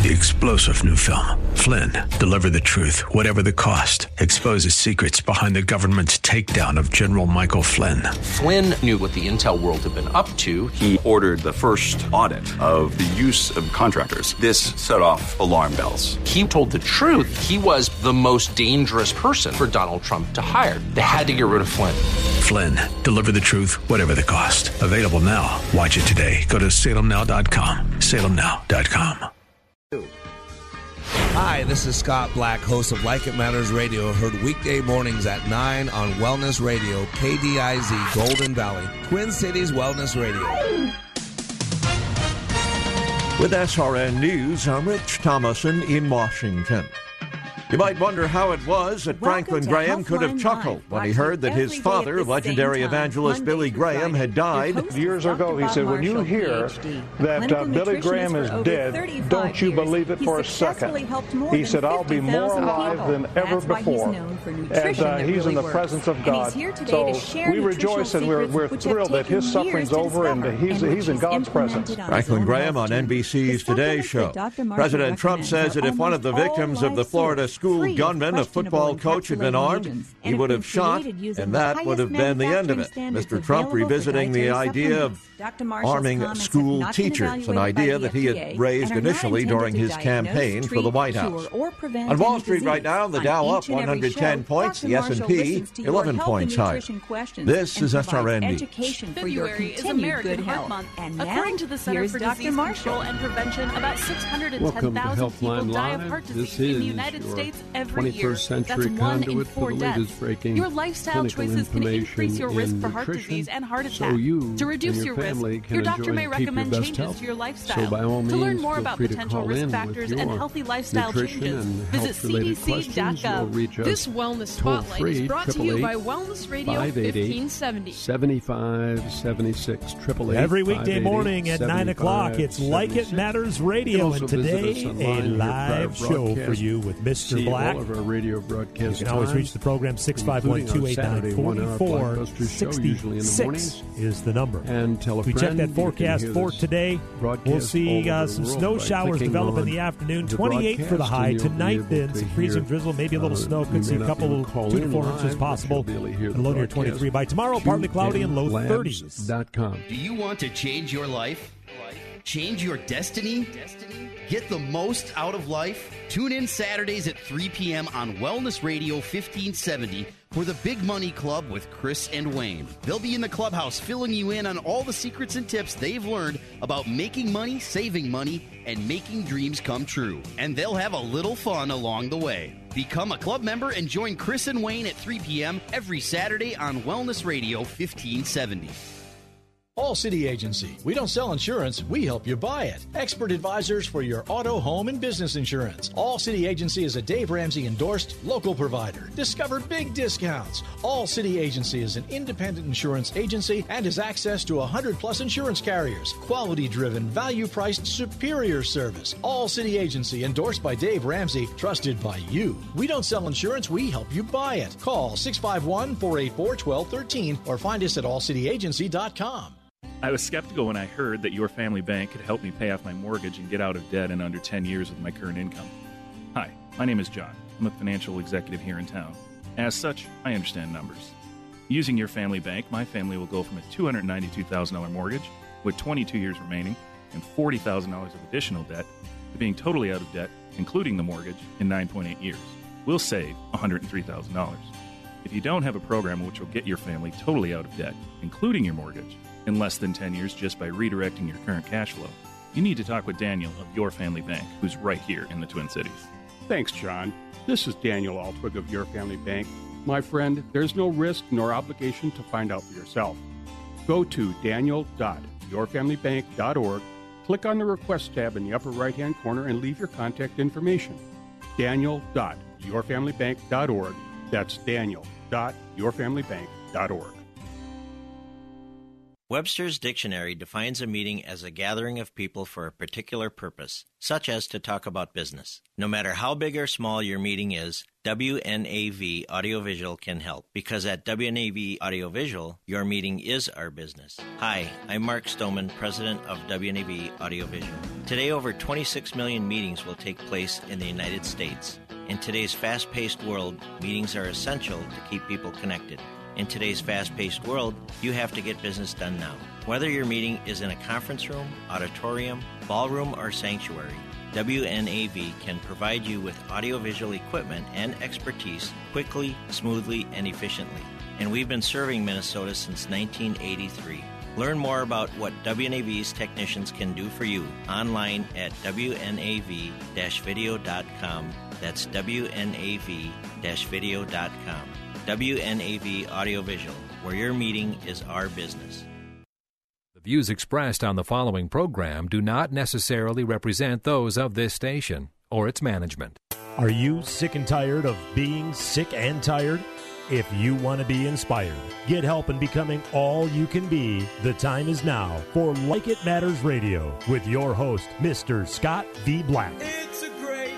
The explosive new film, Flynn, deliver the truth, whatever the cost, exposes secrets behind the government's takedown of General Michael Flynn. Flynn knew what the intel world had been up to. He ordered the first audit of the use of contractors. This set off alarm bells. He told the truth. He was the most dangerous person for Donald Trump to hire. They had to get rid of Flynn. Flynn, deliver the truth, whatever the cost. Available now. Watch it today. Go to salemnow.com. salemnow.com. Hi, this is Scott Black, host of Like It Matters Radio, heard weekday mornings at 9 on Wellness Radio, KDIZ, Golden Valley, Twin Cities Wellness Radio. With SRN News, I'm Rich Thomason in Washington. You might wonder how it was that Franklin Graham could have chuckled when he heard that his father, legendary evangelist Billy Graham, had died. Years ago, he said, when you hear that Billy Graham is dead, don't you believe it for a second. He said, I'll be more alive than ever before. And he's in the presence of God. So we rejoice and we're thrilled that his suffering's over and he's in God's presence. Franklin Graham on NBC's Today Show. President Trump says that if one of the victims of the Florida school gunman, a football coach, had been armed, he would have shot, and that would have been the end of it. Mr. Trump revisiting the idea of arming school teachers, an idea that he had raised initially during his campaign for the White House. On Wall Street right now, the Dow up 110 points, the S&P 11 points higher. This is SRN News. February is American Heart Month. According to the Center for Disease Control and Prevention, about 610,000 people die of heart disease in the United States every year. That's 1 in 4 deaths. Your lifestyle choices can increase your risk for heart disease and heart attack. To reduce your risk, your doctor may recommend changes to your lifestyle. To learn more about potential risk factors and healthy lifestyle changes, visit cdc.gov. This Wellness Spotlight is brought to you by Wellness Radio 1570. 7576 Every weekday morning at 9 o'clock, it's Like It Matters Radio, and today a live show for you with Mr. Black. All of our radio broadcasts. You can always reach the program 651-289-4466 is the number. And tell a we check that forecast for today. We'll see some snow showers develop in the afternoon. 28 for the high. Tonight, then, some freezing drizzle, maybe a little snow. Could see a couple of 2 to 4 inches possible. And low near 23. By tomorrow, partly cloudy and low 30s. Do you want to change your life? Change your destiny? Get the most out of life? Tune in Saturdays at 3 p.m. on Wellness Radio 1570 for the Big Money Club with Chris and Wayne. They'll be in the clubhouse filling you in on all the secrets and tips they've learned about making money, saving money, and making dreams come true. And they'll have a little fun along the way. Become a club member and join Chris and Wayne at 3 p.m. every Saturday on Wellness Radio 1570. All City Agency. We don't sell insurance, we help you buy it. Expert advisors for your auto, home, and business insurance. All City Agency is a Dave Ramsey endorsed local provider. Discover big discounts. All City Agency is an independent insurance agency and has access to 100+ insurance carriers. Quality driven, value priced, superior service. All City Agency endorsed by Dave Ramsey, trusted by you. We don't sell insurance, we help you buy it. Call 651-484-1213 or find us at allcityagency.com. I was skeptical when I heard that your family bank could help me pay off my mortgage and get out of debt in under 10 years with my current income. Hi, my name is John. I'm a financial executive here in town. As such, I understand numbers. Using your family bank, my family will go from a $292,000 mortgage with 22 years remaining and $40,000 of additional debt to being totally out of debt, including the mortgage, in 9.8 years. We'll save $103,000. If you don't have a program which will get your family totally out of debt, including your mortgage, in less than 10 years just by redirecting your current cash flow, you need to talk with Daniel of Your Family Bank, who's right here in the Twin Cities. Thanks, John. This is Daniel Altwig of Your Family Bank. My friend, there's no risk nor obligation to find out for yourself. Go to daniel.yourfamilybank.org, click on the Request tab in the upper right-hand corner, and leave your contact information. Daniel.yourfamilybank.org. That's Daniel.yourfamilybank.org. Webster's Dictionary defines a meeting as a gathering of people for a particular purpose, such as to talk about business. No matter how big or small your meeting is, WNAV Audiovisual can help, because at WNAV Audiovisual, your meeting is our business. Hi, I'm Mark Stoneman, president of WNAV Audiovisual. Today, over 26 million meetings will take place in the United States. In today's fast-paced world, meetings are essential to keep people connected. In today's fast-paced world, you have to get business done now. Whether your meeting is in a conference room, auditorium, ballroom, or sanctuary, WNAV can provide you with audiovisual equipment and expertise quickly, smoothly, and efficiently. And we've been serving Minnesota since 1983. Learn more about what WNAV's technicians can do for you online at WNAV-video.com. That's WNAV-video.com. WNAV Audiovisual, where your meeting is our business. The views expressed on the following program do not necessarily represent those of this station or its management. Are you sick and tired of being sick and tired? If you want to be inspired, get help in becoming all you can be, the time is now for Like It Matters Radio with your host, Mr. Scott V. Black. It's a great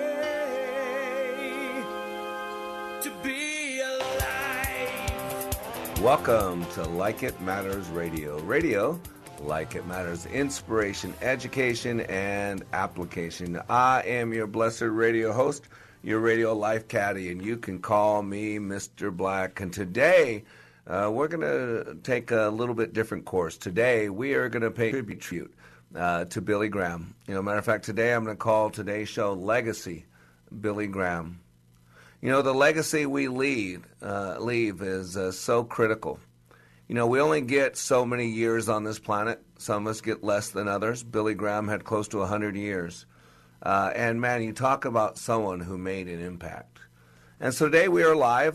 day to be alive. Welcome to Like It Matters Radio. Radio, like it matters, inspiration, education, and application. I am your blessed radio host, your radio life caddy, and you can call me Mr. Black. And today, we're going to take a little bit different course. Today, we are going to pay tribute to Billy Graham. Matter of fact, today I'm going to call today's show Legacy Billy Graham. The legacy we leave is so critical. We only get so many years on this planet. Some of us get less than others. Billy Graham had close to 100 years. And, man, you talk about someone who made an impact. And so today we are live,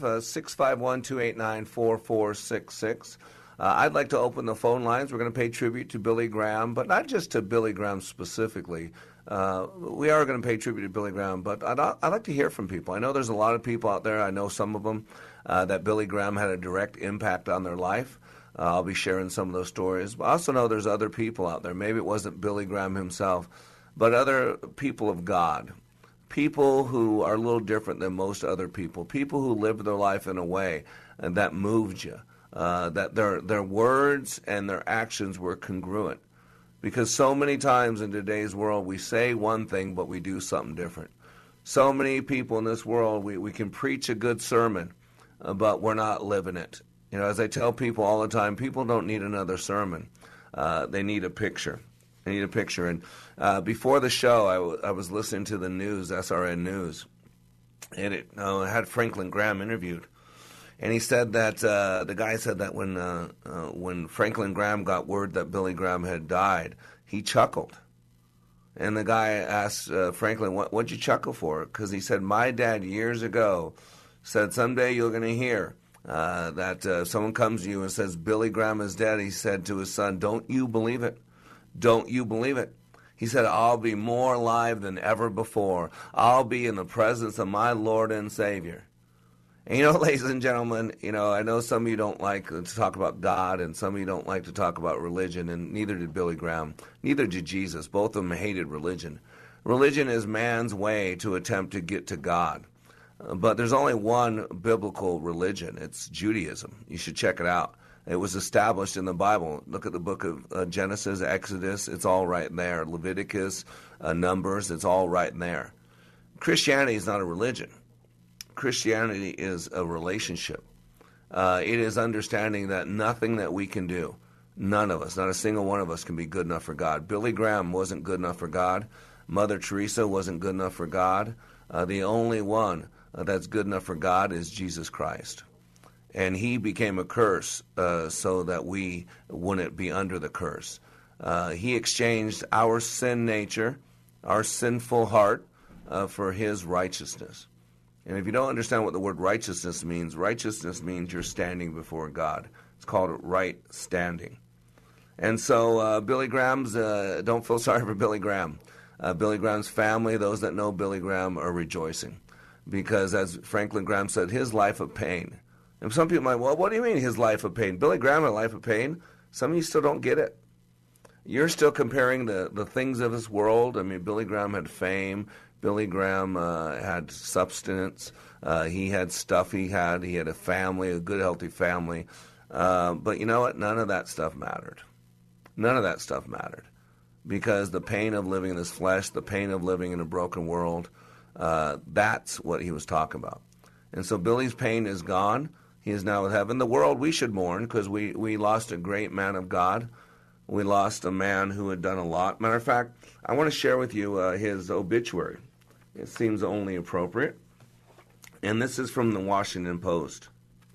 651-289-4466. I'd like to open the phone lines. We're going to pay tribute to Billy Graham, but not just to Billy Graham specifically. We are going to pay tribute to Billy Graham, but I'd like to hear from people. I know there's a lot of people out there. I know some of them that Billy Graham had a direct impact on their life. I'll be sharing some of those stories. But I also know there's other people out there. Maybe it wasn't Billy Graham himself, but other people of God, people who are a little different than most other people who lived their life in a way that moved you, that their words and their actions were congruent. Because so many times in today's world, we say one thing, but we do something different. So many people in this world, we can preach a good sermon, but we're not living it. As I tell people all the time, people don't need another sermon. They need a picture. I need a picture. And before the show, I was listening to the news, SRN News, and it had Franklin Graham interviewed. And he said that the guy said that when Franklin Graham got word that Billy Graham had died, he chuckled. And the guy asked Franklin, what'd you chuckle for? Because he said, my dad years ago said, someday you're going to hear that someone comes to you and says, Billy Graham is dead. He said to his son, don't you believe it? Don't you believe it? He said, I'll be more alive than ever before. I'll be in the presence of my Lord and Savior. And ladies and gentlemen, I know some of you don't like to talk about God, and some of you don't like to talk about religion, and neither did Billy Graham. Neither did Jesus. Both of them hated religion. Religion is man's way to attempt to get to God. But there's only one biblical religion. It's Judaism. You should check it out. It was established in the Bible. Look at the book of Genesis, Exodus. It's all right there. Leviticus, Numbers. It's all right there. Christianity is not a religion. Christianity is a relationship. It is understanding that nothing that we can do, none of us, not a single one of us can be good enough for God. Billy Graham wasn't good enough for God. Mother Teresa wasn't good enough for God. The only one that's good enough for God is Jesus Christ. And he became a curse so that we wouldn't be under the curse. He exchanged our sin nature, our sinful heart, for his righteousness. And if you don't understand what the word righteousness means you're standing before God. It's called right standing. And so Billy Graham's, don't feel sorry for Billy Graham. Billy Graham's family, those that know Billy Graham, are rejoicing. Because as Franklin Graham said, his life of pain. And some people might, well, what do you mean his life of pain? Billy Graham had a life of pain. Some of you still don't get it. You're still comparing the things of this world. I mean, Billy Graham had fame. Billy Graham had substance. He had stuff he had a family, a good, healthy family. But you know what? None of that stuff mattered. None of that stuff mattered. Because the pain of living in this flesh, the pain of living in a broken world, that's what he was talking about. And so Billy's pain is gone. He is now in heaven. The world, we should mourn because we lost a great man of God. We lost a man who had done a lot. Matter of fact, I want to share with you his obituary. It seems only appropriate. And this is from the Washington Post.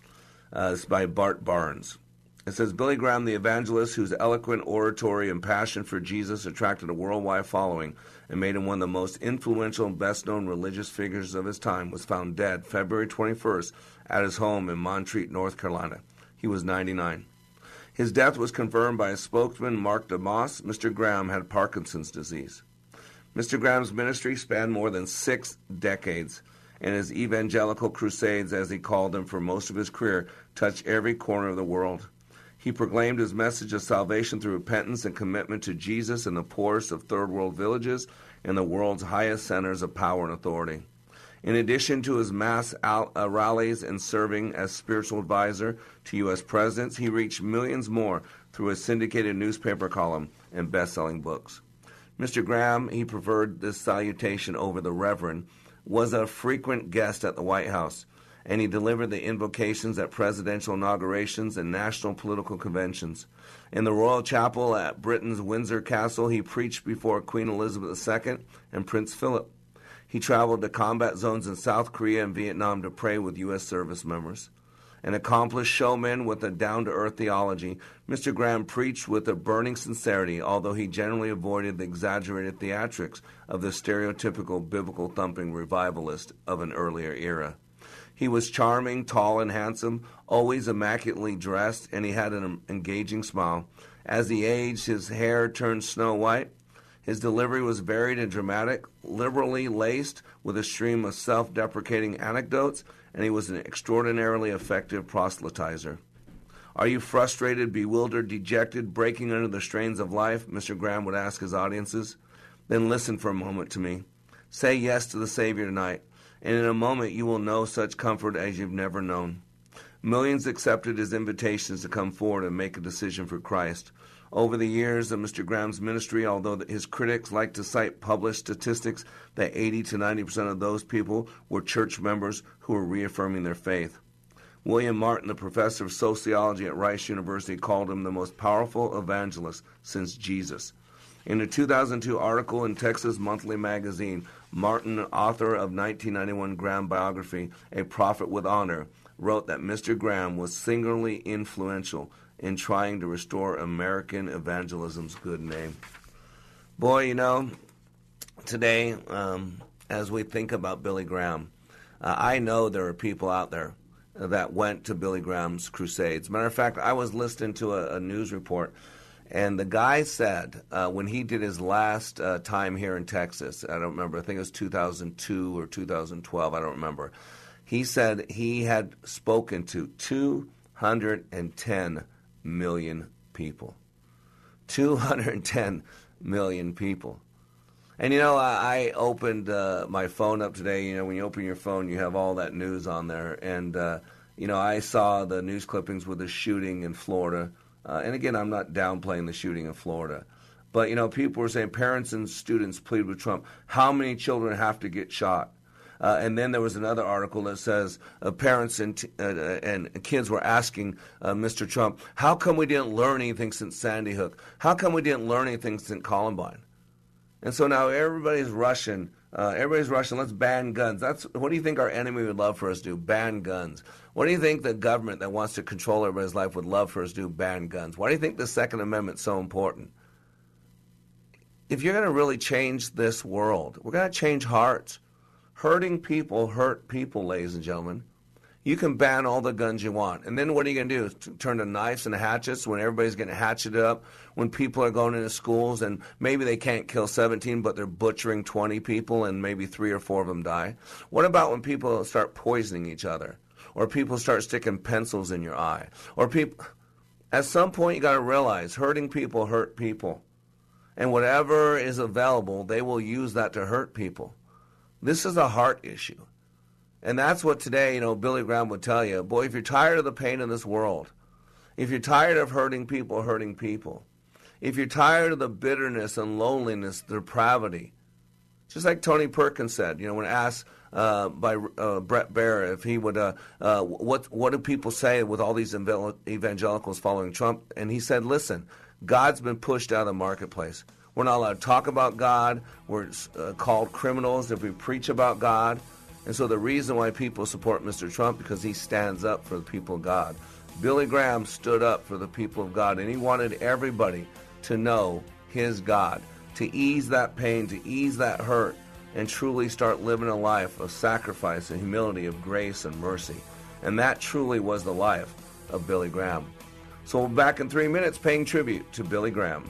It's by Bart Barnes. It says, Billy Graham, the evangelist whose eloquent oratory and passion for Jesus attracted a worldwide following and made him one of the most influential and best-known religious figures of his time, was found dead February 21st at his home in Montreat, North Carolina. He was 99. His death was confirmed by his spokesman, Mark DeMoss. Mr. Graham had Parkinson's disease. Mr. Graham's ministry spanned more than 6 decades, and his evangelical crusades, as he called them for most of his career, touched every corner of the world. He proclaimed his message of salvation through repentance and commitment to Jesus in the poorest of third-world villages and the world's highest centers of power and authority. In addition to his mass rallies and serving as spiritual advisor to U.S. presidents, he reached millions more through a syndicated newspaper column and best-selling books. Mr. Graham, he preferred this salutation over the Reverend, was a frequent guest at the White House, and he delivered the invocations at presidential inaugurations and national political conventions. In the Royal Chapel at Britain's Windsor Castle, he preached before Queen Elizabeth II and Prince Philip. He traveled to combat zones in South Korea and Vietnam to pray with U.S. service members. An accomplished showman with a down-to-earth theology, Mr. Graham preached with a burning sincerity, although he generally avoided the exaggerated theatrics of the stereotypical biblical-thumping revivalist of an earlier era. He was charming, tall, and handsome, always immaculately dressed, and he had an engaging smile. As he aged, his hair turned snow white. His delivery was varied and dramatic, liberally laced with a stream of self-deprecating anecdotes, and he was an extraordinarily effective proselytizer. Are you frustrated, bewildered, dejected, breaking under the strains of life? Mr. Graham would ask his audiences. Then listen for a moment to me. Say yes to the Savior tonight, and in a moment you will know such comfort as you've never known. Millions accepted his invitations to come forward and make a decision for Christ. Over the years of Mr. Graham's ministry, although his critics like to cite published statistics that 80 to 90% of those people were church members who were reaffirming their faith. William Martin, the professor of sociology at Rice University, called him the most powerful evangelist since Jesus. In a 2002 article in Texas Monthly Magazine, Martin, author of 1991 Graham biography, A Prophet with Honor, wrote that Mr. Graham was singularly influential in trying to restore American evangelism's good name. Boy, you know, today, as we think about Billy Graham, I know there are people out there that went to Billy Graham's crusades. Matter of fact, I was listening to a news report, and the guy said when he did his last time here in Texas, I don't remember, I think it was 2002 or 2012, I don't remember. He said he had spoken to 210 million people. 210 million people. And, you know, I opened my phone up today. You know, when you open your phone, you have all that news on there. And, you know, I saw the news clippings with the shooting in Florida. And, again, I'm not downplaying the shooting in Florida. But, you know, people were saying parents and students plead with Trump. How many children have to get shot? And then there was another article that says parents and kids were asking Mr. Trump, how come we didn't learn anything since Sandy Hook? How come we didn't learn anything since Columbine? And so now everybody's rushing. Let's ban guns. What do you think our enemy would love for us to do? Ban guns. What do you think the government that wants to control everybody's life would love for us to do? Ban guns. Why do you think the Second Amendment is so important? If you're going to really change this world, we're going to change hearts. Hurting people hurt people, ladies and gentlemen. You can ban all the guns you want. And then what are you going to do? Turn to knives and hatchets when everybody's getting hatcheted up, when people are going into schools and maybe they can't kill 17, but they're butchering 20 people and maybe 3 or 4 of them die? What about when people start poisoning each other? Or people start sticking pencils in your eye? Or people... At some point, you got to realize hurting people hurt people. And whatever is available, they will use that to hurt people. This is a heart issue. And that's what today, Billy Graham would tell you. Boy, if you're tired of the pain in this world, if you're tired of hurting people, if you're tired of the bitterness and loneliness, the depravity, just like Tony Perkins said, when asked by Brett Baer if he would, what do people say with all these evangelicals following Trump? And he said, listen, God's been pushed out of the marketplace. We're not allowed to talk about God. We're called criminals if we preach about God. And so the reason why people support Mr. Trump, because he stands up for the people of God. Billy Graham stood up for the people of God, and he wanted everybody to know his God, to ease that pain, to ease that hurt, and truly start living a life of sacrifice and humility, of grace and mercy. And that truly was the life of Billy Graham. So we'll be back in 3 minutes paying tribute to Billy Graham.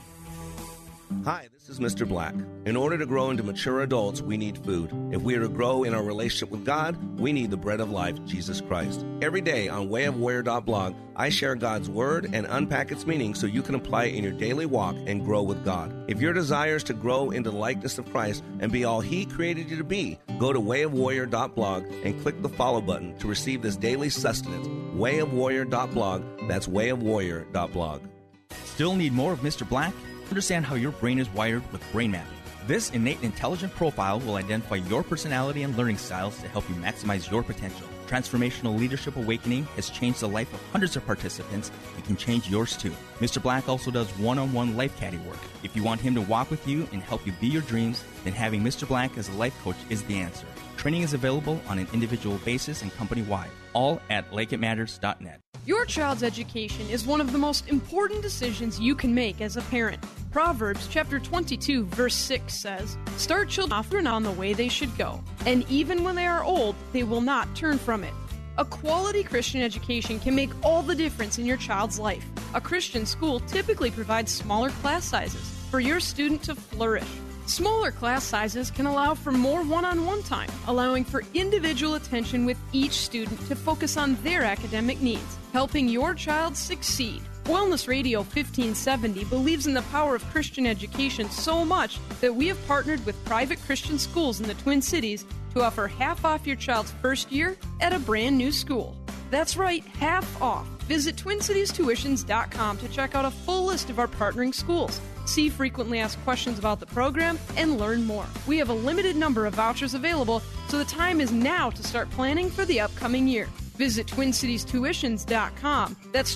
Hi, this is Mr. Black. In order to grow into mature adults, we need food. If we are to grow in our relationship with God, we need the bread of life, Jesus Christ. Every day on wayofwarrior.blog, I share God's Word and unpack its meaning so you can apply it in your daily walk and grow with God. If your desire is to grow into the likeness of Christ and be all He created you to be, go to wayofwarrior.blog and click the follow button to receive this daily sustenance. Wayofwarrior.blog, that's wayofwarrior.blog. Still need more of Mr. Black? Understand how your brain is wired with brain mapping. This innate intelligent profile will identify your personality and learning styles to help you maximize your potential. Transformational Leadership Awakening has changed the life of hundreds of participants. It can change yours too. Mr. Black also does one-on-one life caddy work. If you want him to walk with you and help you be your dreams, then having Mr. Black as a life coach is the answer. Training is available on an individual basis and company-wide, all at likeitmatters.net. Your child's education is one of the most important decisions you can make as a parent. Proverbs chapter 22, verse 6 says, "Start children off on the way they should go, and even when they are old, they will not turn from it." A quality Christian education can make all the difference in your child's life. A Christian school typically provides smaller class sizes for your student to flourish. Smaller class sizes can allow for more one-on-one time, allowing for individual attention with each student to focus on their academic needs, helping your child succeed. Wellness Radio 1570 believes in the power of Christian education so much that we have partnered with private Christian schools in the Twin Cities to offer half off your child's first year at a brand new school. That's right, half off. Visit TwinCitiesTuitions.com to check out a full list of our partnering schools. See frequently asked questions about the program and learn more. We have a limited number of vouchers available, so the time is now to start planning for the upcoming year. Visit TwinCitiesTuitions.com. That's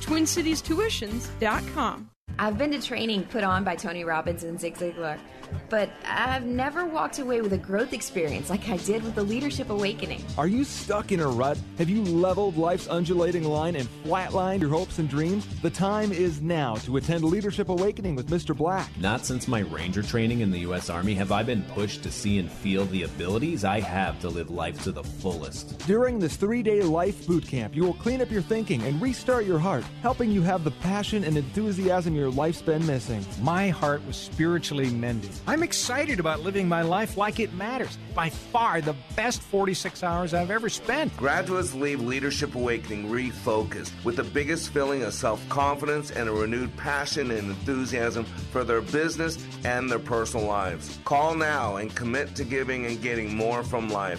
TwinCitiesTuitions.com. I've been to training put on by Tony Robbins and Zig Ziglar, but I've never walked away with a growth experience like I did with the Leadership Awakening. Are you stuck in a rut? Have you leveled life's undulating line and flatlined your hopes and dreams? The time is now to attend Leadership Awakening with Mr. Black. Not since my Ranger training in the U.S. Army have I been pushed to see and feel the abilities I have to live life to the fullest. During this 3-day life boot camp, you will clean up your thinking and restart your heart, helping you have the passion and enthusiasm your life's been missing. My heart was spiritually mended. I'm excited about living my life like it matters. By far the best 46 hours I've ever spent. Graduates leave Leadership Awakening refocused with the biggest feeling of self-confidence and a renewed passion and enthusiasm for their business and their personal lives. Call now and commit to giving and getting more from life.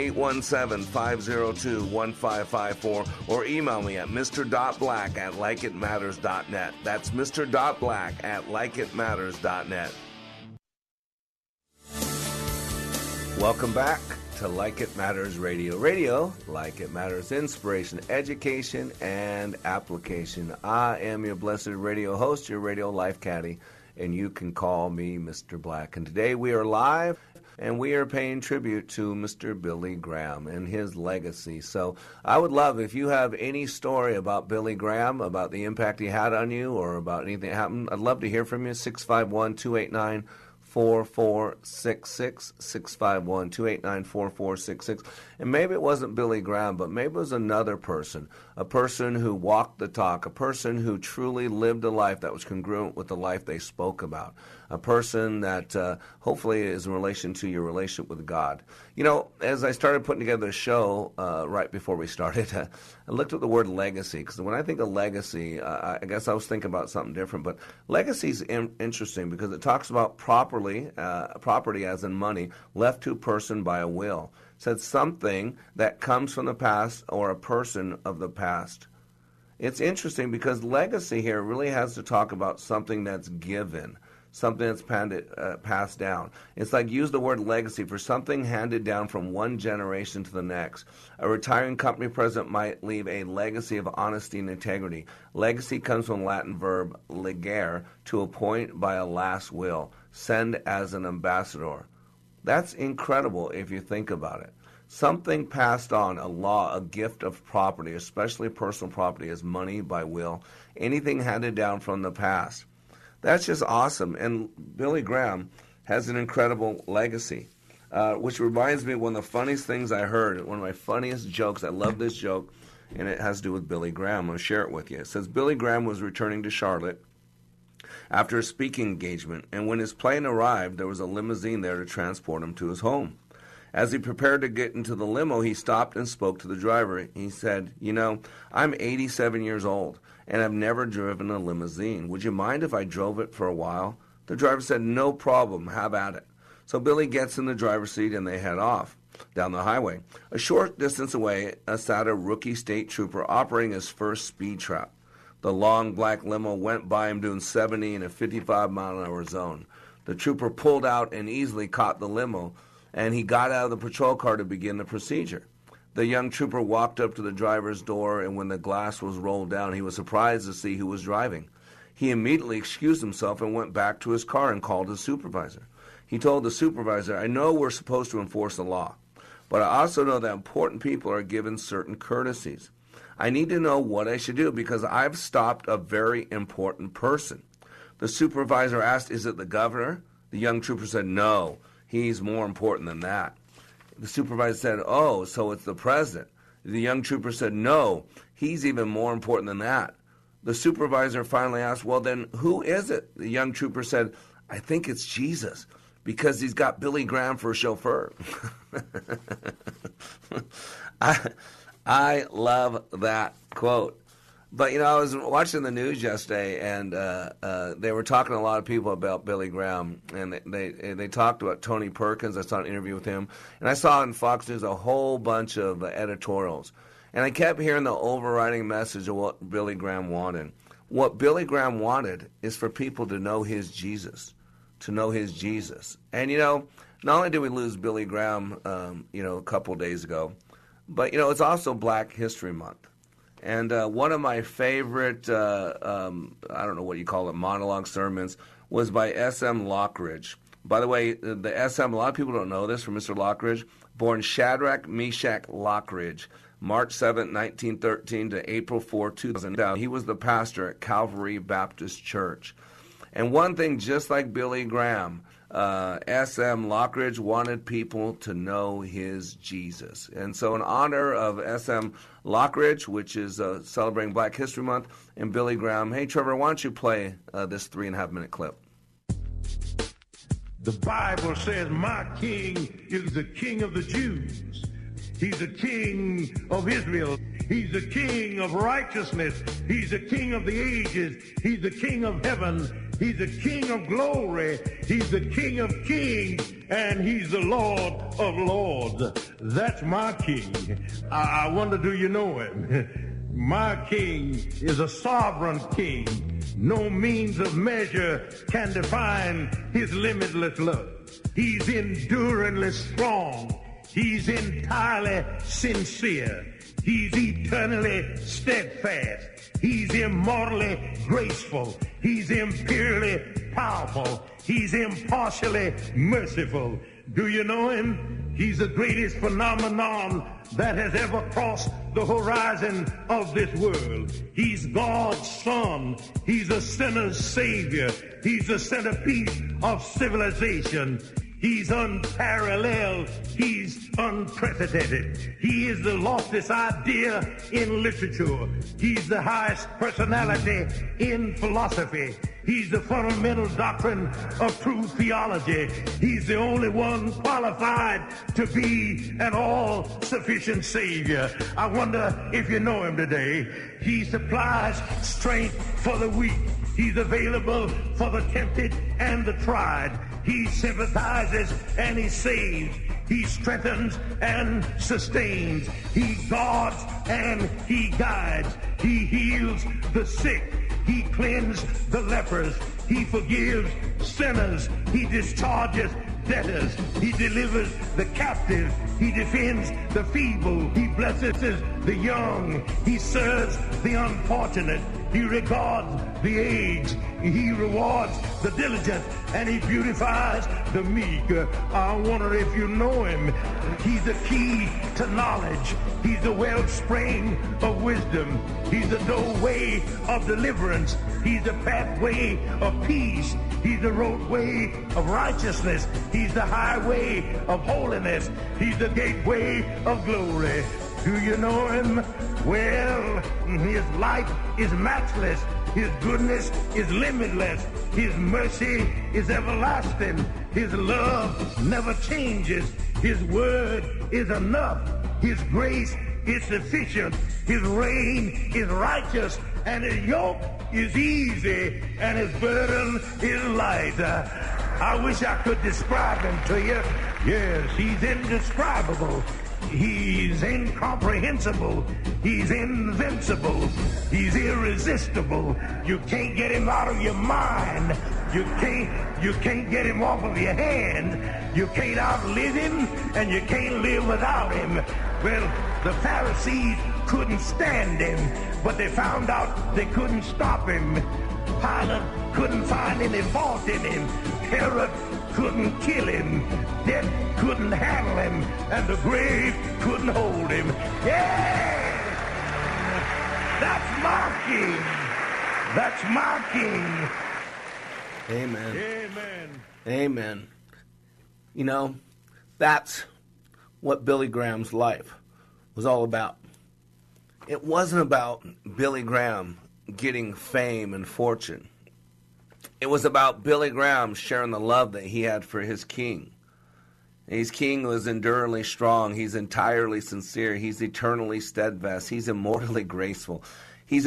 817-502-1554 or email me at mr.black@likeitmatters.net. That's mr.black@likeitmatters.net. Welcome back to Like It Matters Radio. Radio, like it matters, inspiration, education, and application. I am your blessed radio host, your radio life caddy, and you can call me Mr. Black. And today we are live, and we are paying tribute to Mr. Billy Graham and his legacy. So I would love, if you have any story about Billy Graham, about the impact he had on you, or about anything that happened, I'd love to hear from you. 651-289-4466, 651-289-4466. And maybe it wasn't Billy Graham, but maybe it was another person, a person who walked the talk, a person who truly lived a life that was congruent with the life they spoke about. a person that hopefully is in relation to your relationship with God. You know, as I started putting together the show right before we started, I looked at the word legacy, because when I think of legacy, I guess I was thinking about something different. But legacy is interesting because it talks about property as in money, left to a person by a will. It said something that comes from the past or a person of the past. It's interesting because legacy here really has to talk about something that's given, something that's passed down. It's like use the word legacy for something handed down from one generation to the next. A retiring company president might leave a legacy of honesty and integrity. Legacy comes from the Latin verb legare, to appoint by a last will, send as an ambassador. That's incredible if you think about it. Something passed on, a law, a gift of property, especially personal property, is money by will. Anything handed down from the past. That's just awesome. And Billy Graham has an incredible legacy, which reminds me of one of the funniest things I heard, one of my funniest jokes. I love this joke, and it has to do with Billy Graham. I'm going to share it with you. It says, Billy Graham was returning to Charlotte after a speaking engagement, and when his plane arrived, there was a limousine there to transport him to his home. As he prepared to get into the limo, he stopped and spoke to the driver. He said, you know, I'm 87 years old, and I've never driven a limousine. Would you mind if I drove it for a while? The driver said, no problem, have at it. So Billy gets in the driver's seat, and they head off down the highway. A short distance away sat a rookie state trooper operating his first speed trap. The long black limo went by him doing 70 in a 55-mile-an-hour zone. The trooper pulled out and easily caught the limo, and he got out of the patrol car to begin the procedure. The young trooper walked up to the driver's door, and when the glass was rolled down, he was surprised to see who was driving. He immediately excused himself and went back to his car and called his supervisor. He told the supervisor, I know we're supposed to enforce the law, but I also know that important people are given certain courtesies. I need to know what I should do because I've stopped a very important person. The supervisor asked, is it the governor? The young trooper said, no. He's more important than that. The supervisor said, oh, so it's the president. The young trooper said, no, he's even more important than that. The supervisor finally asked, well, then who is it? The young trooper said, I think it's Jesus, because he's got Billy Graham for a chauffeur. I love that quote. But, you know, I was watching the news yesterday, and they were talking to a lot of people about Billy Graham, and they talked about Tony Perkins. I saw an interview with him, and I saw on Fox News a whole bunch of editorials. And I kept hearing the overriding message of what Billy Graham wanted. What Billy Graham wanted is for people to know his Jesus, to know his Jesus. And, you know, not only did we lose Billy Graham, a couple days ago, but, you know, it's also Black History Month. And one of my favorite, I don't know what you call it, monologue sermons was by S.M. Lockridge. By the way, the S.M., a lot of people don't know this from Mr. Lockridge, born Shadrach Meshach Lockridge, March 7, 1913 to April 4, 2000. He was the pastor at Calvary Baptist Church. And one thing, just like Billy Graham, S.M. Lockridge wanted people to know his Jesus. And so in honor of S.M. Lockridge, which is celebrating Black History Month, and Billy Graham, hey, Trevor, why don't you play this 3.5-minute clip? The Bible says my king is the king of the Jews. He's the king of Israel. He's the king of righteousness. He's the king of the ages. He's the king of heaven. He's the King of glory. He's the King of kings. And he's the Lord of lords. That's my king. I wonder, do you know him? My king is a sovereign king. No means of measure can define his limitless love. He's enduringly strong. He's entirely sincere. He's eternally steadfast. He's immortally graceful. He's imperially powerful. He's impartially merciful. Do you know him? He's the greatest phenomenon that has ever crossed the horizon of this world. He's God's son. He's a sinner's savior. He's the centerpiece of civilization. He's unparalleled. He's unprecedented. He is the loftiest idea in literature. He's the highest personality in philosophy. He's the fundamental doctrine of true theology. He's the only one qualified to be an all-sufficient Savior. I wonder if you know him today. He supplies strength for the weak. He's available for the tempted and the tried. He sympathizes and he saves. He strengthens and sustains. He guards and he guides. He heals the sick. He cleanses the lepers. He forgives sinners. He discharges debtors. He delivers the captive. He defends the feeble. He blesses the young. He serves the unfortunate. He regards the aged. He rewards the diligent, and he beautifies the meek. I wonder if you know him. He's the key to knowledge. He's the wellspring of wisdom. He's the doorway of deliverance. He's the pathway of peace. He's the roadway of righteousness. He's the highway of holiness. He's the gateway of glory. Do you know him? Well, his life is matchless. His goodness is limitless. His mercy is everlasting. His love never changes. His word is enough. His grace is sufficient. His reign is righteous. And his yoke is easy. And his burden is light. I wish I could describe him to you. Yes, he's indescribable. He's incomprehensible. He's invincible. He's irresistible. You can't get him out of your mind. You can't get him off of your hand. You can't outlive him, and you can't live without him. Well, the Pharisees couldn't stand him, but they found out they couldn't stop him. Pilate couldn't find any fault in him. Herod couldn't kill him. Death couldn't handle him. And the grave couldn't hold him. Yeah! That's my king. That's my king. Amen. Amen. Amen. You know, that's what Billy Graham's life was all about. It wasn't about Billy Graham getting fame and fortune. It was about Billy Graham sharing the love that he had for his king. His king was enduringly strong. He's entirely sincere. He's eternally steadfast. He's immortally graceful. He's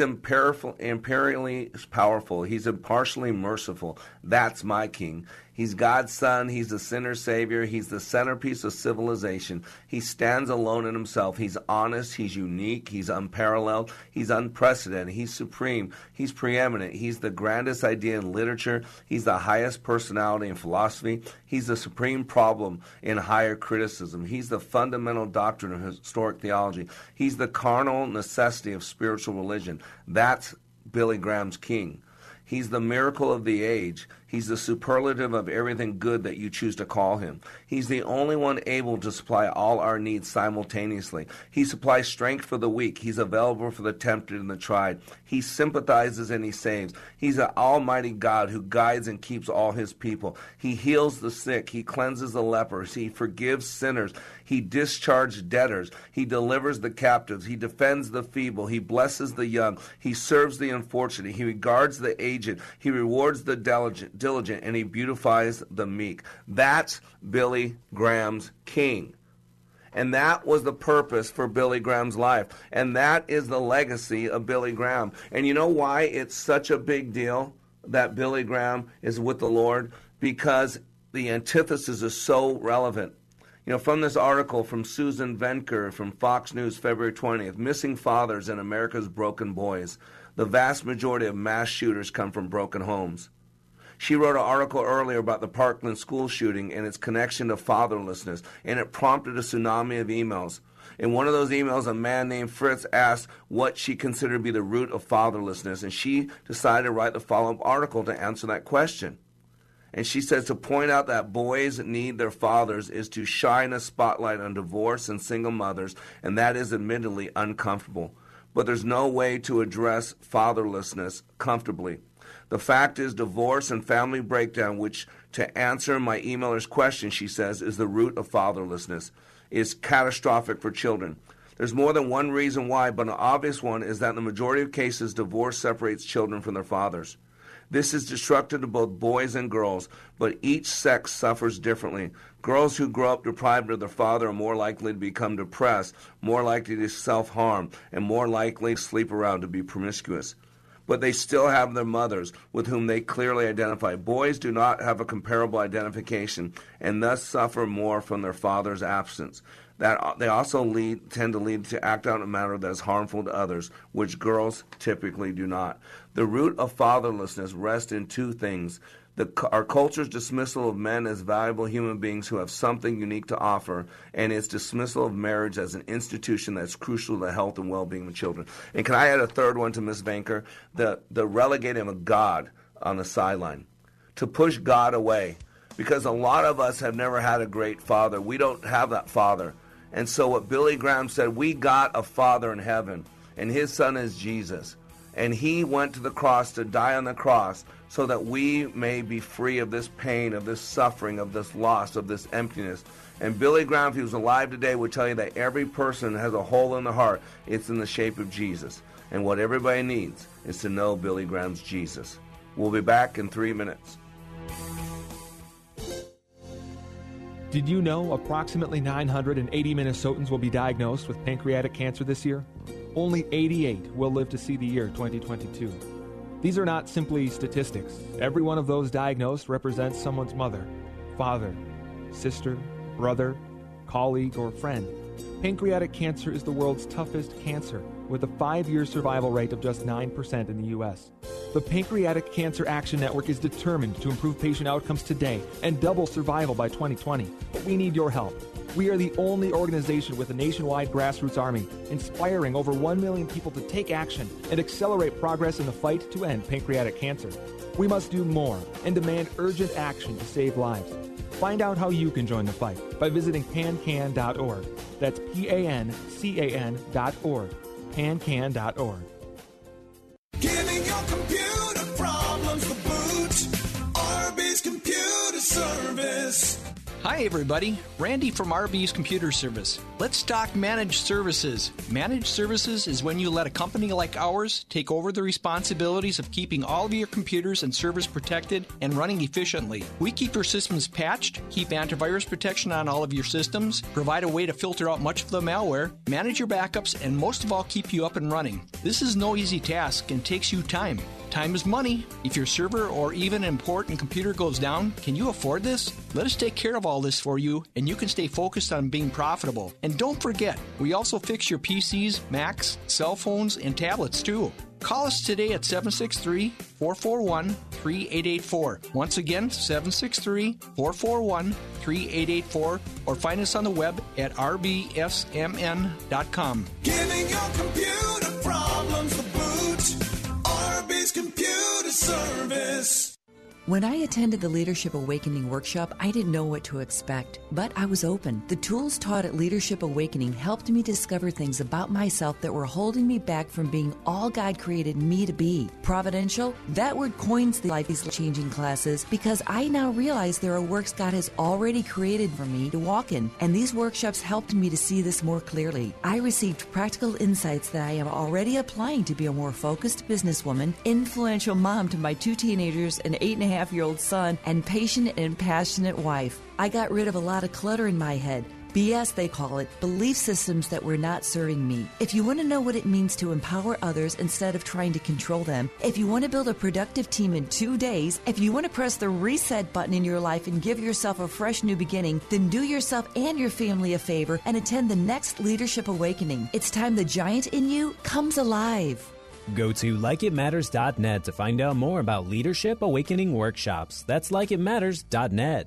imperially powerful. He's impartially merciful. That's my king. He's God's son. He's the sinner's savior. He's the centerpiece of civilization. He stands alone in himself. He's honest. He's unique. He's unparalleled. He's unprecedented. He's supreme. He's preeminent. He's the grandest idea in literature. He's the highest personality in philosophy. He's the supreme problem in higher criticism. He's the fundamental doctrine of historic theology. He's the carnal necessity of spiritual religion. That's Billy Graham's king. He's the miracle of the age. He's the superlative of everything good that you choose to call him. He's the only one able to supply all our needs simultaneously. He supplies strength for the weak. He's available for the tempted and the tried. He sympathizes and he saves. He's an almighty God who guides and keeps all his people. He heals the sick. He cleanses the lepers. He forgives sinners. He discharges debtors. He delivers the captives. He defends the feeble. He blesses the young. He serves the unfortunate. He regards the aged. He rewards the diligent, and he beautifies the meek. That's Billy Graham's king. And that was the purpose for Billy Graham's life. And that is the legacy of Billy Graham. And you know why it's such a big deal that Billy Graham is with the Lord? Because the antithesis is so relevant. You know, from this article from Susan Venker from Fox News, February 20th, Missing Fathers and America's Broken Boys. The vast majority of mass shooters come from broken homes. She wrote an article earlier about the Parkland school shooting and its connection to fatherlessness, and it prompted a tsunami of emails. In one of those emails, a man named Fritz asked what she considered to be the root of fatherlessness, and she decided to write the follow-up article to answer that question. And she says to point out that boys need their fathers is to shine a spotlight on divorce and single mothers, and that is admittedly uncomfortable. But there's no way to address fatherlessness comfortably. The fact is, divorce and family breakdown, which, to answer my emailer's question, she says, is the root of fatherlessness, is catastrophic for children. There's more than one reason why, but an obvious one is that in the majority of cases, divorce separates children from their fathers. This is destructive to both boys and girls, but each sex suffers differently. Girls who grow up deprived of their father are more likely to become depressed, more likely to self-harm, and more likely to sleep around, to be promiscuous. But they still have their mothers, with whom they clearly identify. Boys do not have a comparable identification, and thus suffer more from their father's absence. That they also tend to act out in a manner that is harmful to others, which girls typically do not. The root of fatherlessness rests in two things. Our culture's dismissal of men as valuable human beings who have something unique to offer, and its dismissal of marriage as an institution that's crucial to the health and well-being of children. And can I add a third one to Ms. Banker? The relegating of God on the sideline. To push God away. Because a lot of us have never had a great father. We don't have that father. And so what Billy Graham said, we got a Father in heaven, and his son is Jesus. And he went to the cross to die on the cross so that we may be free of this pain, of this suffering, of this loss, of this emptiness. And Billy Graham, if he was alive today, would tell you that every person has a hole in the heart. It's in the shape of Jesus. And what everybody needs is to know Billy Graham's Jesus. We'll be back in 3 minutes. Did you know approximately 980 Minnesotans will be diagnosed with pancreatic cancer this year? Only 88 will live to see the year 2022. These are not simply statistics. Every one of those diagnosed represents someone's mother, father, sister, brother, colleague, or friend. Pancreatic cancer is the world's toughest cancer, with a 5-year survival rate of just 9% in the U.S. The Pancreatic Cancer Action Network is determined to improve patient outcomes today and double survival by 2020. But we need your help. We are the only organization with a nationwide grassroots army, inspiring over 1 million people to take action and accelerate progress in the fight to end pancreatic cancer. We must do more and demand urgent action to save lives. Find out how you can join the fight by visiting pancan.org. That's PANCAN.org. pancan.org. Giving your computer problems the boot. Arby's Computer Service. Hi everybody, Randy from RB's Computer Service. Let's talk managed services. Managed services is when you let a company like ours take over the responsibilities of keeping all of your computers and servers protected and running efficiently. We keep your systems patched, keep antivirus protection on all of your systems, provide a way to filter out much of the malware, manage your backups, and most of all keep you up and running. This is no easy task and takes you time. Time is money. If your server or even an important computer goes down, can you afford this? Let us take care of all this for you, and you can stay focused on being profitable. And don't forget, we also fix your PCs, Macs, cell phones, and tablets too. Call us today at 763-441-3884. Once again, 763-441-3884, or find us on the web at rbsmn.com. Giving your computer problems the boot. Arby's Computer Service. When I attended the Leadership Awakening workshop, I didn't know what to expect, but I was open. The tools taught at Leadership Awakening helped me discover things about myself that were holding me back from being all God created me to be. Providential? That word coins the life-changing classes because I now realize there are works God has already created for me to walk in, and these workshops helped me to see this more clearly. I received practical insights that I am already applying to be a more focused businesswoman, influential mom to my 2 teenagers, an 8.5-year-old son, and patient and passionate wife. I got rid of a lot of clutter in my head. BS, they call it, belief systems that were not serving me. If you want to know what it means to empower others instead of trying to control them, if you want to build a productive team in 2 days, if you want to press the reset button in your life and give yourself a fresh new beginning, then do yourself and your family a favor and attend the next Leadership Awakening. It's time the giant in you comes alive. Go to likeitmatters.net to find out more about Leadership Awakening workshops. That's likeitmatters.net.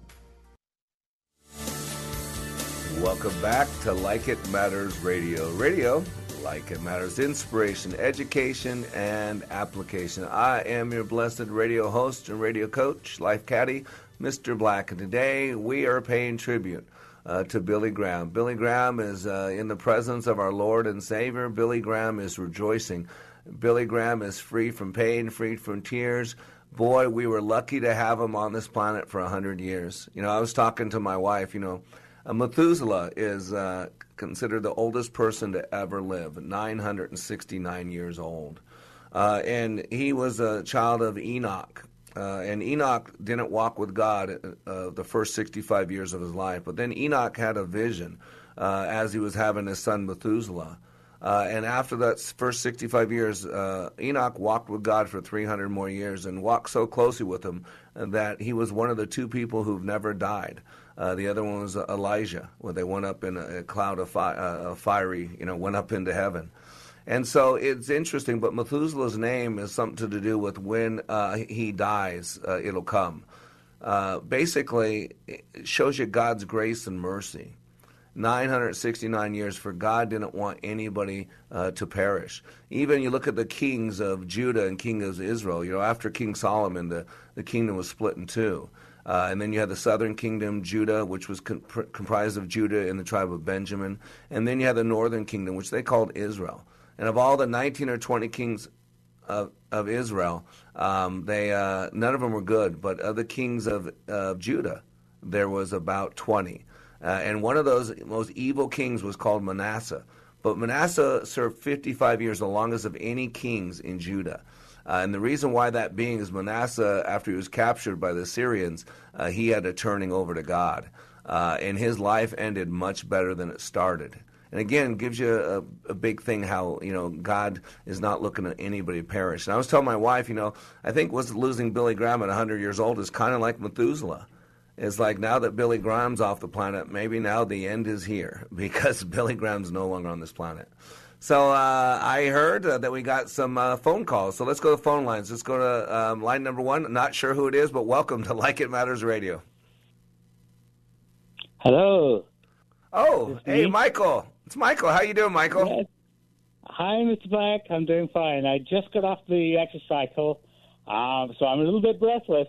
Welcome back to Like It Matters Radio. Radio, like it matters, inspiration, education, and application. I am your blessed radio host and radio coach, life caddy, Mr. Black. And today we are paying tribute to Billy Graham. Billy Graham is in the presence of our Lord and Savior. Billy Graham is rejoicing. Billy Graham is free from pain, free from tears. boy, we were lucky to have him on this planet for 100 years. I was talking to my wife, Methuselah is considered the oldest person to ever live, 969 years old. And he was a child of Enoch. And Enoch didn't walk with God the first 65 years of his life. But then Enoch had a vision as he was having his son Methuselah. And after that first 65 years, Enoch walked with God for 300 more years and walked so closely with him that he was one of the two people who've never died. The other one was Elijah, where they went up in a cloud of fiery, went up into heaven. And so it's interesting, but Methuselah's name is something to do with when he dies, it'll come. Basically, it shows you God's grace and mercy. 969 years, for God didn't want anybody to perish. Even you look at the kings of Judah and king of Israel, after King Solomon, the kingdom was split in two. And then you had the southern kingdom, Judah, which was comprised of Judah and the tribe of Benjamin. And then you had the northern kingdom, which they called Israel. And of all the 19 or 20 kings of Israel, none of them were good. But of the kings of Judah, there was about 20. And one of those most evil kings was called Manasseh. But Manasseh served 55 years, the longest of any kings in Judah. And the reason why that being is Manasseh, after he was captured by the Syrians, he had a turning over to God. And his life ended much better than it started. And again, gives you a big thing how, God is not looking at anybody perish. And I was telling my wife, I think losing Billy Graham at 100 years old is kind of like Methuselah. It's like now that Billy Graham's off the planet, maybe now the end is here because Billy Graham's no longer on this planet. So I heard that we got some phone calls. So let's go to phone lines. Let's go to line number one. Not sure who it is, but welcome to Like It Matters Radio. Hello. Oh, hey, Michael. It's Michael. How you doing, Michael? Yes. Hi, Mr. Black. I'm doing fine. I just got off the exercise cycle, so I'm a little bit breathless.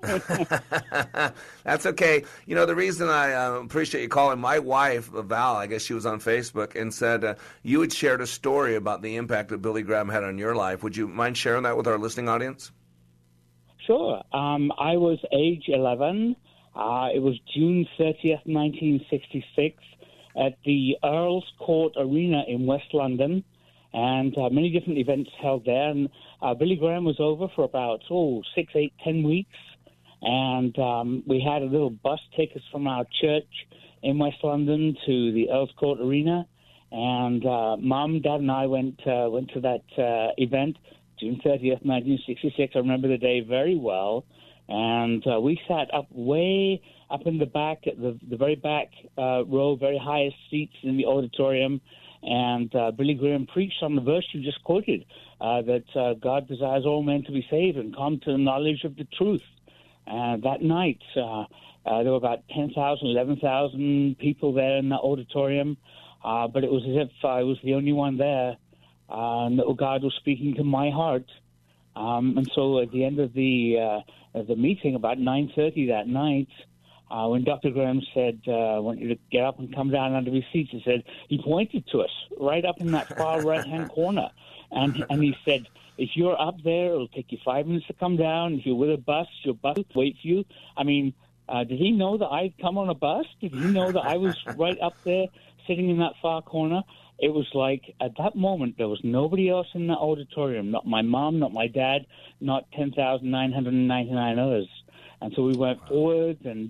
That's okay. The reason I appreciate you calling, my wife, Val, I guess she was on Facebook, and said you had shared a story about the impact that Billy Graham had on your life. Would you mind sharing that with our listening audience? Sure. I was age 11. It was June 30th, 1966, at the Earl's Court Arena in West London, and many different events held there. And Billy Graham was over for about 6, 8, 10 weeks. And we had a little bus take us from our church in West London to the Earl's Court Arena. And Mom, Dad, and I went to that event, June 30th, 1966. I remember the day very well. And we sat way up in the back, at the very back row, very highest seats in the auditorium. And Billy Graham preached on the verse you just quoted, that God desires all men to be saved and come to the knowledge of the truth. That night, there were about 10,000, 11,000 people there in the auditorium, but it was as if I was the only one there, and God was speaking to my heart. And so at the end of the meeting, about 9:30 that night, when Dr. Graham said, I want you to get up and come down out of your seats, he pointed to us right up in that far right-hand corner, and he said, if you're up there, it'll take you 5 minutes to come down. If you're with a bus, your bus will wait for you. I mean, did he know that I'd come on a bus? Did he know that I was right up there sitting in that far corner? It was like, at that moment, there was nobody else in the auditorium, not my mom, not my dad, not 10,999 others. And so we went forward and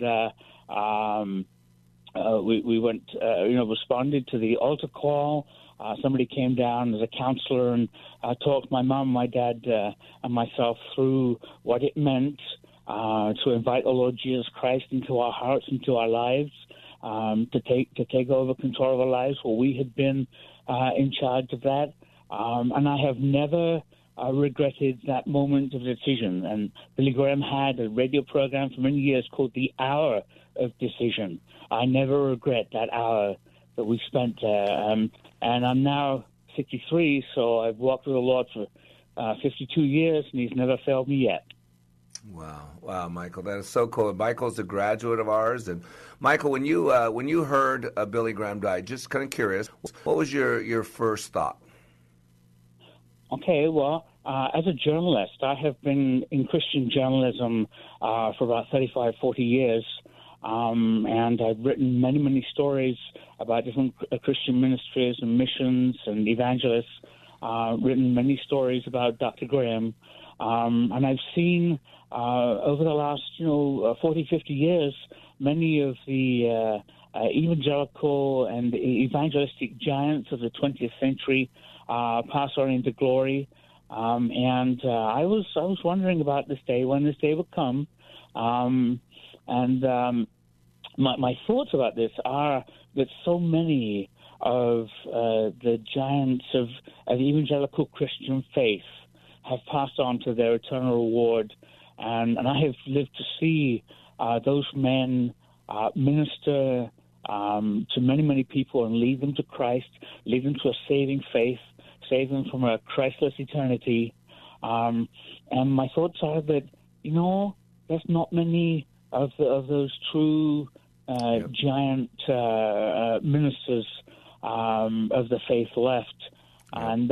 we went, responded to the altar call. Somebody came down as a counselor and talked my mom, my dad, and myself through what it meant to invite the Lord Jesus Christ into our hearts, into our lives, to take over control of our lives. Well, we had been in charge of that, and I have never regretted that moment of decision. And Billy Graham had a radio program for many years called The Hour of Decision. I never regret that hour that we spent there. And I'm now 63, so I've walked with the Lord for 52 years, and He's never failed me yet. Wow, Michael, that is so cool. Michael's a graduate of ours, and Michael, when you heard Billy Graham died, just kind of curious, what was your first thought? Okay, well, as a journalist, I have been in Christian journalism for about 35, 40 years, and I've written many, many stories about different Christian ministries and missions and evangelists, written many stories about Dr. Graham, and I've seen over the last, 40, 50 years, many of the evangelical and evangelistic giants of the 20th century pass on into glory. And I was wondering about this day, when this day would come. My thoughts about this are that so many of the giants of evangelical Christian faith have passed on to their eternal reward. And I have lived to see those men minister to many, many people and lead them to Christ, lead them to a saving faith, save them from a Christless eternity. And my thoughts are that, there's not many of those true giant ministers of the faith left. And,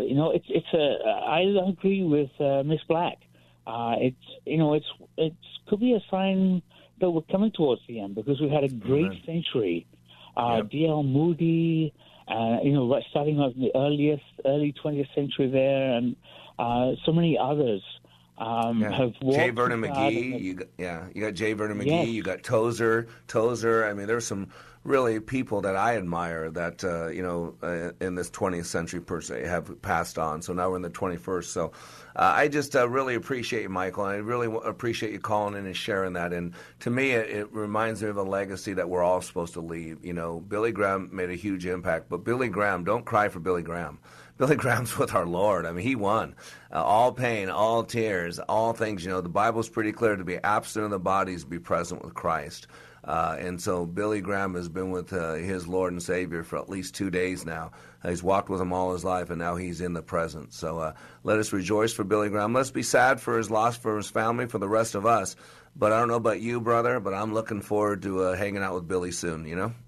I agree with Miss Black. It could be a sign that we're coming towards the end, because we've had a great century. D.L. Moody, starting off in the early 20th century there, and so many others have walked. J. Vernon McGee, you got J. Vernon McGee, Yes. you got Tozer. I mean, there's some really people that I admire that, in this 20th century per se have passed on. So now we're in the 21st. So I just really appreciate you, Michael, and I really appreciate you calling in and sharing that. And to me, it reminds me of a legacy that we're all supposed to leave. Billy Graham made a huge impact, but Billy Graham, don't cry for Billy Graham. Billy Graham's with our Lord. I mean, he won. All pain, all tears, all things. The Bible's pretty clear: to be absent of the body is to be present with Christ. And so Billy Graham has been with his Lord and Savior for at least 2 days now. He's walked with him all his life, and now he's in the present. So let us rejoice for Billy Graham. Let's be sad for his loss, for his family, for the rest of us. But I don't know about you, brother, but I'm looking forward to hanging out with Billy soon,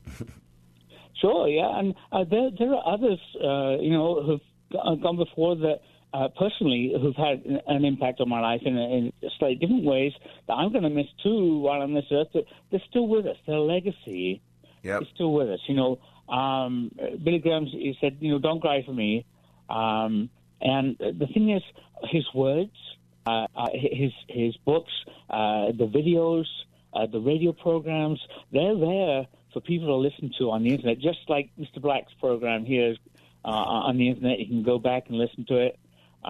Sure, yeah, and there are others, who've gone before that personally who've had an impact on my life in slightly different ways that I'm going to miss too while on this earth. But they're still with us. Their legacy is still with us. Billy Graham, he said, don't cry for me. And the thing is, his words, his books, the videos, the radio programs, they're there for people to listen to on the internet, just like Mr. Black's program here on the internet. You can go back and listen to it.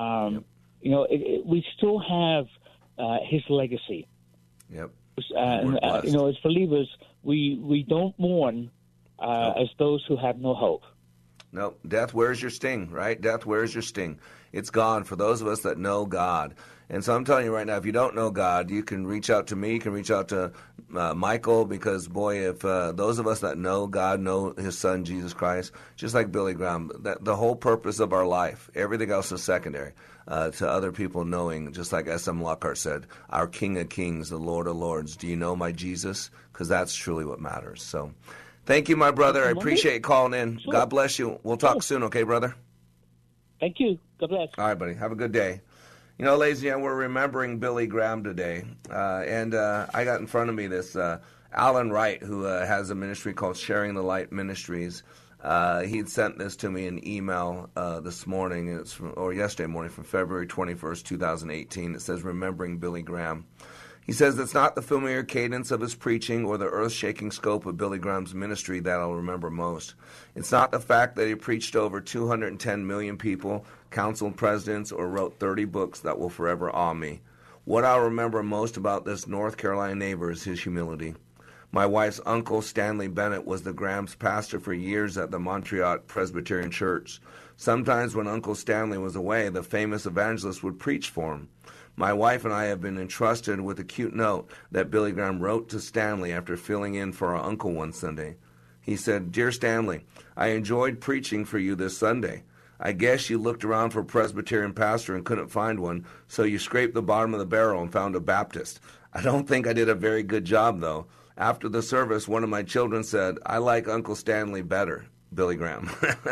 We still have his legacy. Yep. As believers, we don't mourn as those who have no hope. No, death, where's your sting, right? Death, where's your sting? It's gone for those of us that know God. And so I'm telling you right now, if you don't know God, you can reach out to me, you can reach out to Michael, because, boy, if those of us that know God know his son, Jesus Christ, just like Billy Graham, the whole purpose of our life, everything else is secondary to other people knowing, just like S.M. Lockhart said, our King of Kings, the Lord of Lords. Do you know my Jesus? Because that's truly what matters. So thank you, my brother. I appreciate you calling in. Sure. God bless you. We'll talk soon, okay, brother? Thank you. God bless. All right, buddy. Have a good day. Ladies and gentlemen, we're remembering Billy Graham today. And I got in front of me this Alan Wright, who has a ministry called Sharing the Light Ministries. He'd sent this to me in email this morning, or yesterday morning, from February 21st, 2018. It says, Remembering Billy Graham. He says, it's not the familiar cadence of his preaching or the earth-shaking scope of Billy Graham's ministry that I'll remember most. It's not the fact that he preached to over 210 million people, counseled presidents, or wrote 30 books that will forever awe me. What I'll remember most about this North Carolina neighbor is his humility. My wife's uncle, Stanley Bennett, was the Grahams' pastor for years at the Montreat Presbyterian Church. Sometimes when Uncle Stanley was away, the famous evangelist would preach for him. My wife and I have been entrusted with a cute note that Billy Graham wrote to Stanley after filling in for our uncle one Sunday. He said, Dear Stanley, I enjoyed preaching for you this Sunday. I guess you looked around for a Presbyterian pastor and couldn't find one, so you scraped the bottom of the barrel and found a Baptist. I don't think I did a very good job, though. After the service, one of my children said, I like Uncle Stanley better. Billy Graham.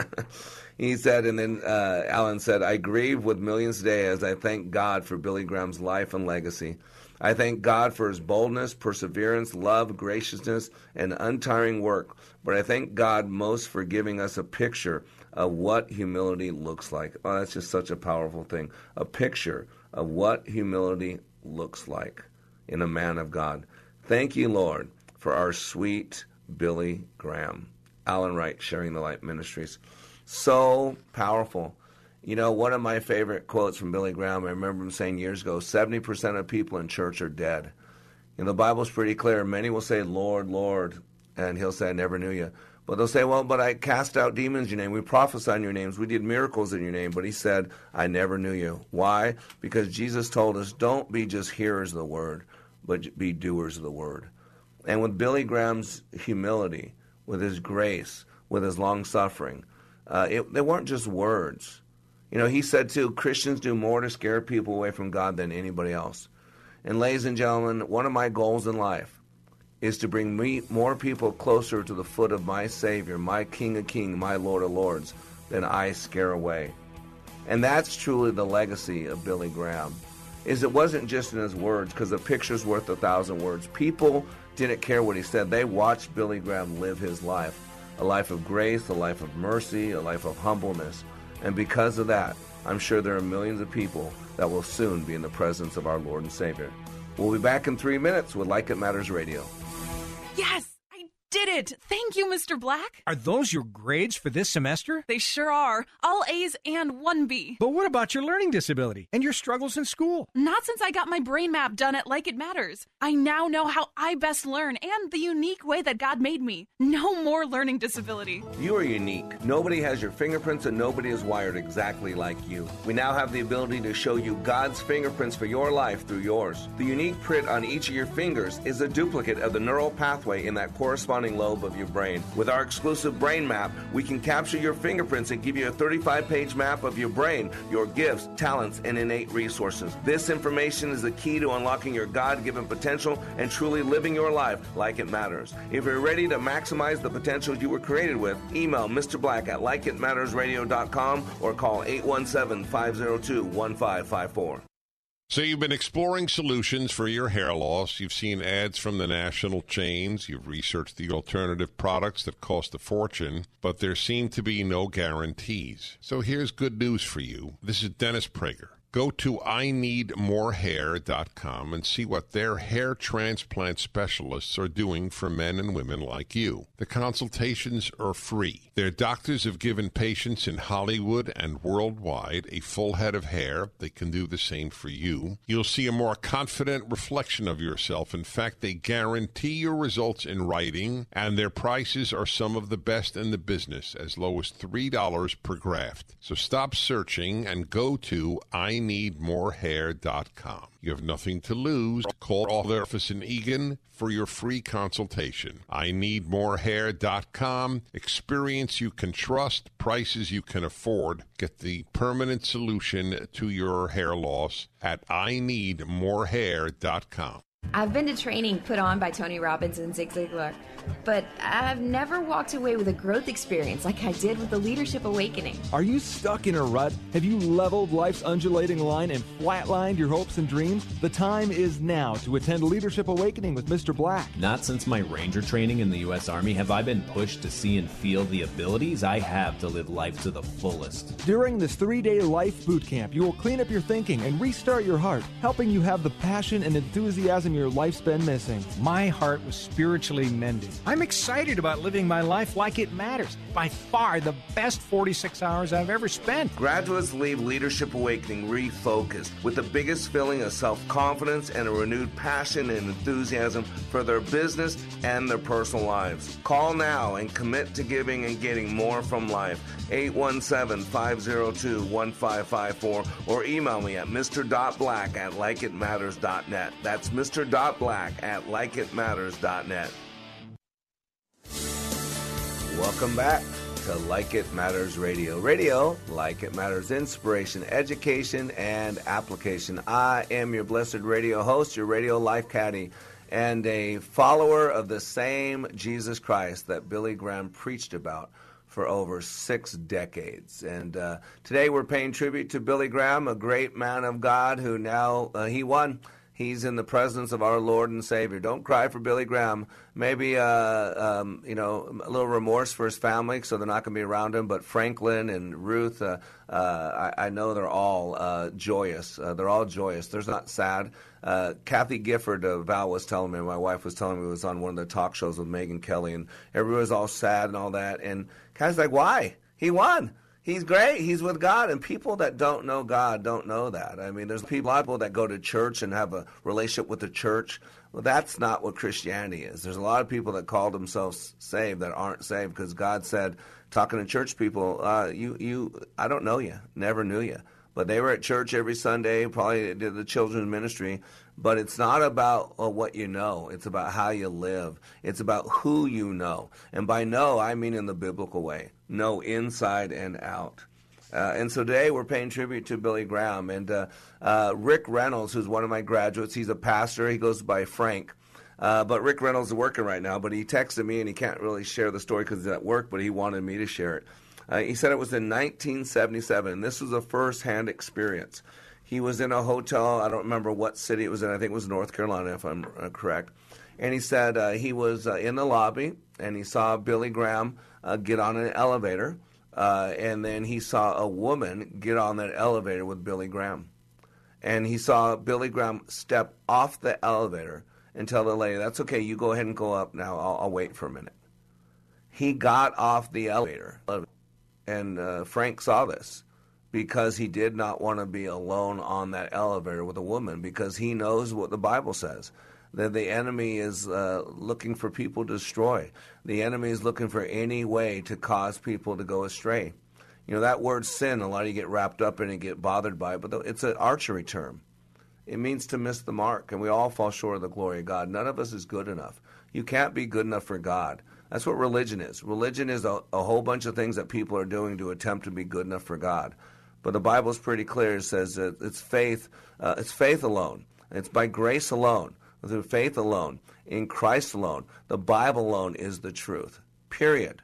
He said, and then Alan said, I grieve with millions today as I thank God for Billy Graham's life and legacy. I thank God for his boldness, perseverance, love, graciousness, and untiring work. But I thank God most for giving us a picture of what humility looks like. Oh, that's just such a powerful thing. A picture of what humility looks like in a man of God. Thank you, Lord, for our sweet Billy Graham. Alan Wright, Sharing the Light Ministries. So powerful. You know, one of my favorite quotes from Billy Graham, I remember him saying years ago, 70% of people in church are dead. And the Bible's pretty clear. Many will say, Lord, Lord, and he'll say, I never knew you. But they'll say, well, but I cast out demons in your name. We prophesied in your names. We did miracles in your name. But he said, I never knew you. Why? Because Jesus told us, don't be just hearers of the word, but be doers of the word. And with Billy Graham's humility, with his grace, with his long-suffering, they weren't just words. You know, he said, too, Christians do more to scare people away from God than anybody else. And ladies and gentlemen, one of my goals in life is to bring more people closer to the foot of my Savior, my King of Kings, my Lord of Lords, than I scare away. And that's truly the legacy of Billy Graham, is it wasn't just in his words, because a picture's worth 1,000 words. People didn't care what he said. They watched Billy Graham live his life, a life of grace, a life of mercy, a life of humbleness. And because of that, I'm sure there are millions of people that will soon be in the presence of our Lord and Savior. We'll be back in 3 minutes with Like It Matters Radio. Yes, I did it. Thank you, Mr. Black. Are those your grades for this semester? They sure are. All A's and 1 B. But what about your learning disability and your struggles in school? Not since I got my brain map done at Like It Matters. I now know how I best learn and the unique way that God made me. No more learning disability. You are unique. Nobody has your fingerprints and nobody is wired exactly like you. We now have the ability to show you God's fingerprints for your life through yours. The unique print on each of your fingers is a duplicate of the neural pathway in that corresponding lobe of your brain. With our exclusive brain map, we can capture your fingerprints and give you a 35-page map of your brain, your gifts, talents, and innate resources. This information is the key to unlocking your God-given potential and truly living your life like it matters. If you're ready to maximize the potential you were created with, email Mr. Black at likeitmattersradio.com or call 817-502-1554. So you've been exploring solutions for your hair loss. You've seen ads from the national chains. You've researched the alternative products that cost a fortune, but there seem to be no guarantees. So here's good news for you. This is Dennis Prager. Go to INeedMoreHair.com and see what their hair transplant specialists are doing for men and women like you. The consultations are free. Their doctors have given patients in Hollywood and worldwide a full head of hair. They can do the same for you. You'll see a more confident reflection of yourself. In fact, they guarantee your results in writing, and their prices are some of the best in the business, as low as $3 per graft. So stop searching and go to INeedMoreHair.com. You have nothing to lose. Call their office in Eagan for your free consultation. INeedMoreHair.com. Experience you can trust, prices you can afford. Get the permanent solution to your hair loss at INeedMoreHair.com. I've been to training put on by Tony Robbins and Zig Ziglar, but I've never walked away with a growth experience like I did with the Leadership Awakening. Are you stuck in a rut? Have you leveled life's undulating line and flatlined your hopes and dreams? The time is now to attend Leadership Awakening with Mr. Black. Not since my Ranger training in the U.S. Army have I been pushed to see and feel the abilities I have to live life to the fullest. During this 3-day life boot camp, you will clean up your thinking and restart your heart, helping you have the passion and enthusiasm your life's been missing. My heart was spiritually mended. I'm excited about living my life like it matters. By far the best 46 hours I've ever spent. Graduates leave Leadership Awakening refocused with the biggest feeling of self-confidence and a renewed passion and enthusiasm for their business and their personal lives. Call now and commit to giving and getting more from life. 817-502-1554 or email me at mr.black@likeitmatters.net. That's mr.black@likeitmatters.net. Welcome back to Like It Matters Radio. Radio, like it matters, inspiration, education, and application. I am your blessed radio host, your radio life caddy, and a follower of the same Jesus Christ that Billy Graham preached about for over 6 decades. And today we're paying tribute to Billy Graham, a great man of God who now, he won. He's in the presence of our Lord and Savior. Don't cry for Billy Graham. Maybe, a little remorse for his family, so they're not going to be around him. But Franklin and Ruth, I know they're all joyous. They're all joyous. They're not sad. Kathy Gifford, Val was telling me, my wife was telling me, was on one of the talk shows with Megyn Kelly, and everybody was all sad and all that. And Kathy's like, why? He won. He's great. He's with God. And people that don't know God don't know that. I mean, there's a lot of people that go to church and have a relationship with the church. Well, that's not what Christianity is. There's a lot of people that call themselves saved that aren't saved because God said, talking to church people, I don't know you, never knew you. But they were at church every Sunday, probably did the children's ministry. But it's not about what you know. It's about how you live. It's about who you know. And by know, I mean in the biblical way. Know inside and out. And so today we're paying tribute to Billy Graham. And Rick Reynolds, who's one of my graduates, he's a pastor. He goes by Frank. But Rick Reynolds is working right now. But he texted me, and he can't really share the story because he's at work, but he wanted me to share it. He said it was in 1977, and this was a first-hand experience. He was in a hotel. I don't remember what city it was in. I think it was North Carolina, if I'm correct. And he said he was in the lobby, and he saw Billy Graham get on an elevator, and then he saw a woman get on that elevator with Billy Graham. And he saw Billy Graham step off the elevator and tell the lady, that's okay, you go ahead and go up now. I'll wait for a minute. He got off the elevator. And Frank saw this because he did not want to be alone on that elevator with a woman, because he knows what the Bible says, that the enemy is looking for people to destroy. The enemy is looking for any way to cause people to go astray. You know, that word sin, a lot of you get wrapped up in it and get bothered by it, but it's an archery term. It means to miss the mark, and we all fall short of the glory of God. None of us is good enough. You can't be good enough for God. That's what religion is. Religion is a whole bunch of things that people are doing to attempt to be good enough for God. But the Bible is pretty clear. It says that it's faith alone. It's by grace alone, through faith alone, in Christ alone. The Bible alone is the truth, period.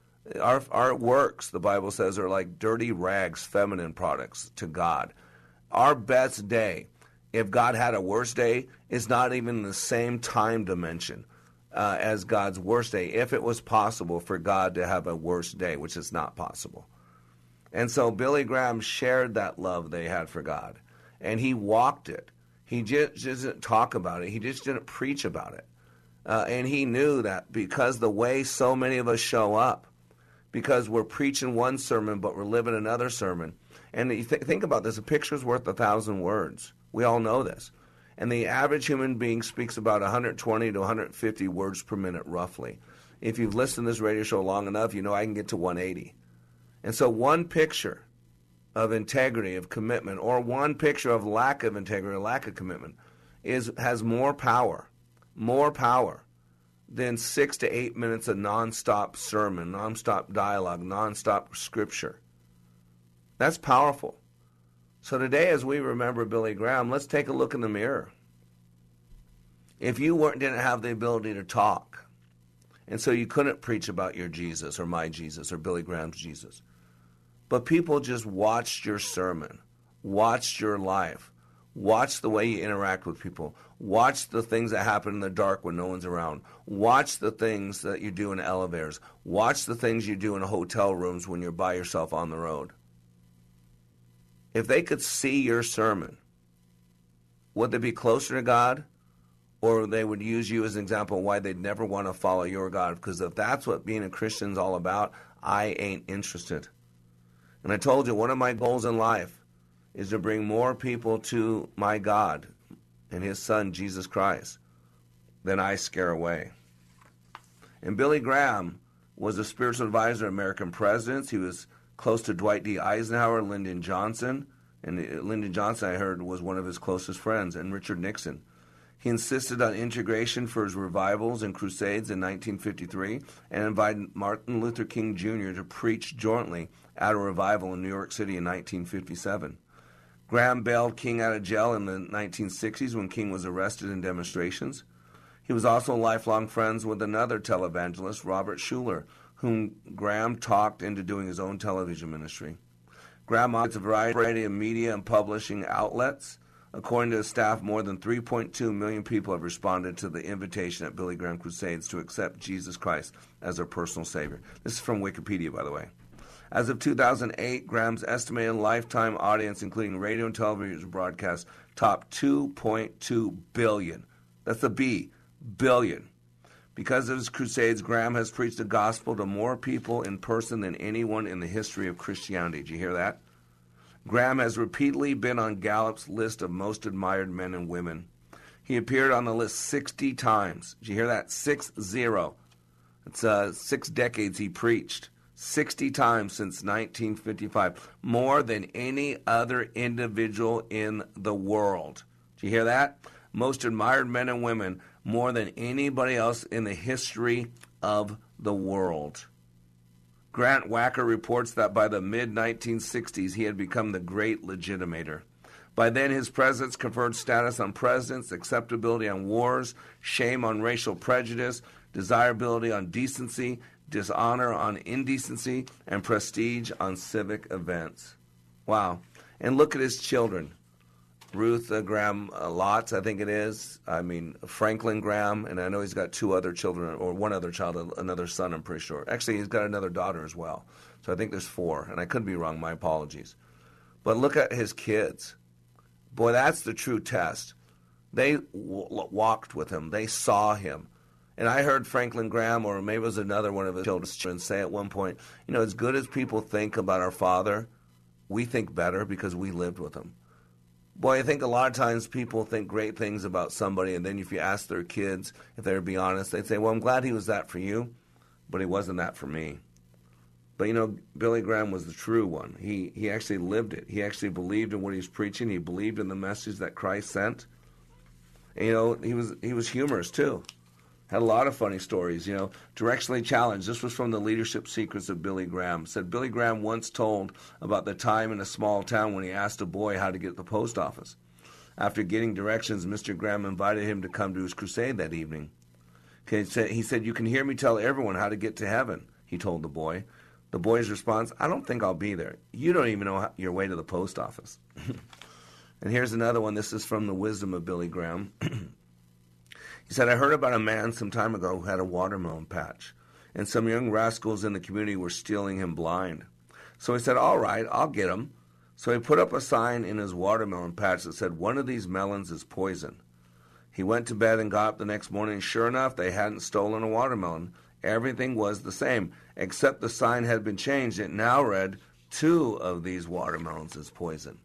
Our works, the Bible says, are like dirty rags, feminine products to God. Our best day, if God had a worse day, is not even the same time dimension as God's worst day, if it was possible for God to have a worse day, which is not possible. And so Billy Graham shared that love they had for God, and he walked it. He just didn't talk about it. He just didn't preach about it. And he knew that because the way so many of us show up, because we're preaching one sermon but we're living another sermon. And you think about this, a picture's worth 1,000 words. We all know this. And the average human being speaks about 120 to 150 words per minute, roughly. If you've listened to this radio show long enough, you know I can get to 180. And so one picture of integrity, of commitment, or one picture of lack of integrity or lack of commitment has more power than 6 to 8 minutes of nonstop sermon, nonstop dialogue, nonstop scripture. That's powerful. So today, as we remember Billy Graham, let's take a look in the mirror. If you didn't have the ability to talk, and so you couldn't preach about your Jesus or my Jesus or Billy Graham's Jesus, but people just watched your sermon, watched your life, watched the way you interact with people, watched the things that happen in the dark when no one's around, watch the things that you do in elevators, watch the things you do in hotel rooms when you're by yourself on the road. If they could see your sermon, would they be closer to God? Or they would use you as an example of why they'd never want to follow your God? Because if that's what being a Christian is all about, I ain't interested. And I told you, one of my goals in life is to bring more people to my God and his son, Jesus Christ, than I scare away. And Billy Graham was a spiritual advisor of American presidents. He was close to Dwight D. Eisenhower, Lyndon Johnson. And Lyndon Johnson, I heard, was one of his closest friends, and Richard Nixon. He insisted on integration for his revivals and crusades in 1953 and invited Martin Luther King Jr. to preach jointly at a revival in New York City in 1957. Graham bailed King out of jail in the 1960s when King was arrested in demonstrations. He was also lifelong friends with another televangelist, Robert Schuller, whom Graham talked into doing his own television ministry. Graham operates a variety of media and publishing outlets. According to his staff, more than 3.2 million people have responded to the invitation at Billy Graham Crusades to accept Jesus Christ as their personal Savior. This is from Wikipedia, by the way. As of 2008, Graham's estimated lifetime audience, including radio and television broadcasts, topped 2.2 billion. That's a B, billion. Because of his crusades, Graham has preached the gospel to more people in person than anyone in the history of Christianity. Did you hear that? Graham has repeatedly been on Gallup's list of most admired men and women. He appeared on the list 60 times. Did you hear that? 6-0. It's 6 decades he preached. 60 times since 1955. More than any other individual in the world. Did you hear that? Most admired men and women, more than anybody else in the history of the world. Grant Wacker reports that by the mid-1960s, he had become the great legitimator. By then, his presence conferred status on presidents, acceptability on wars, shame on racial prejudice, desirability on decency, dishonor on indecency, and prestige on civic events. Wow. And look at his children. Ruth Graham Lotz, I think it is. I mean, Franklin Graham, and I know he's got 2 other children, or 1 other child, another son, I'm pretty sure. Actually, he's got another daughter as well. So I think there's 4, and I could be wrong. My apologies. But look at his kids. Boy, that's the true test. They walked with him. They saw him. And I heard Franklin Graham, or maybe it was another one of his children, say at one point, you know, as good as people think about our father, we think better because we lived with him. Boy, I think a lot of times people think great things about somebody, and then if you ask their kids, if they're to be honest, they'd say, well, I'm glad he was that for you, but he wasn't that for me. But, you know, Billy Graham was the true one. He actually lived it. He actually believed in what he was preaching. He believed in the message that Christ sent. And, you know, he was humorous, too. Had a lot of funny stories, you know. Directionally challenged. This was from the Leadership Secrets of Billy Graham. Said Billy Graham once told about the time in a small town when he asked a boy how to get to the post office. After getting directions, Mr. Graham invited him to come to his crusade that evening. He said, you can hear me tell everyone how to get to heaven, he told the boy. The boy's response, I don't think I'll be there. You don't even know your way to the post office. And here's another one. This is from the Wisdom of Billy Graham. He said, I heard about a man some time ago who had a watermelon patch, and some young rascals in the community were stealing him blind. So he said, all right, I'll get him. So he put up a sign in his watermelon patch that said, one of these melons is poison. He went to bed and got up the next morning, and sure enough, they hadn't stolen a watermelon. Everything was the same, except the sign had been changed. It now read, 2 of these watermelons is poison.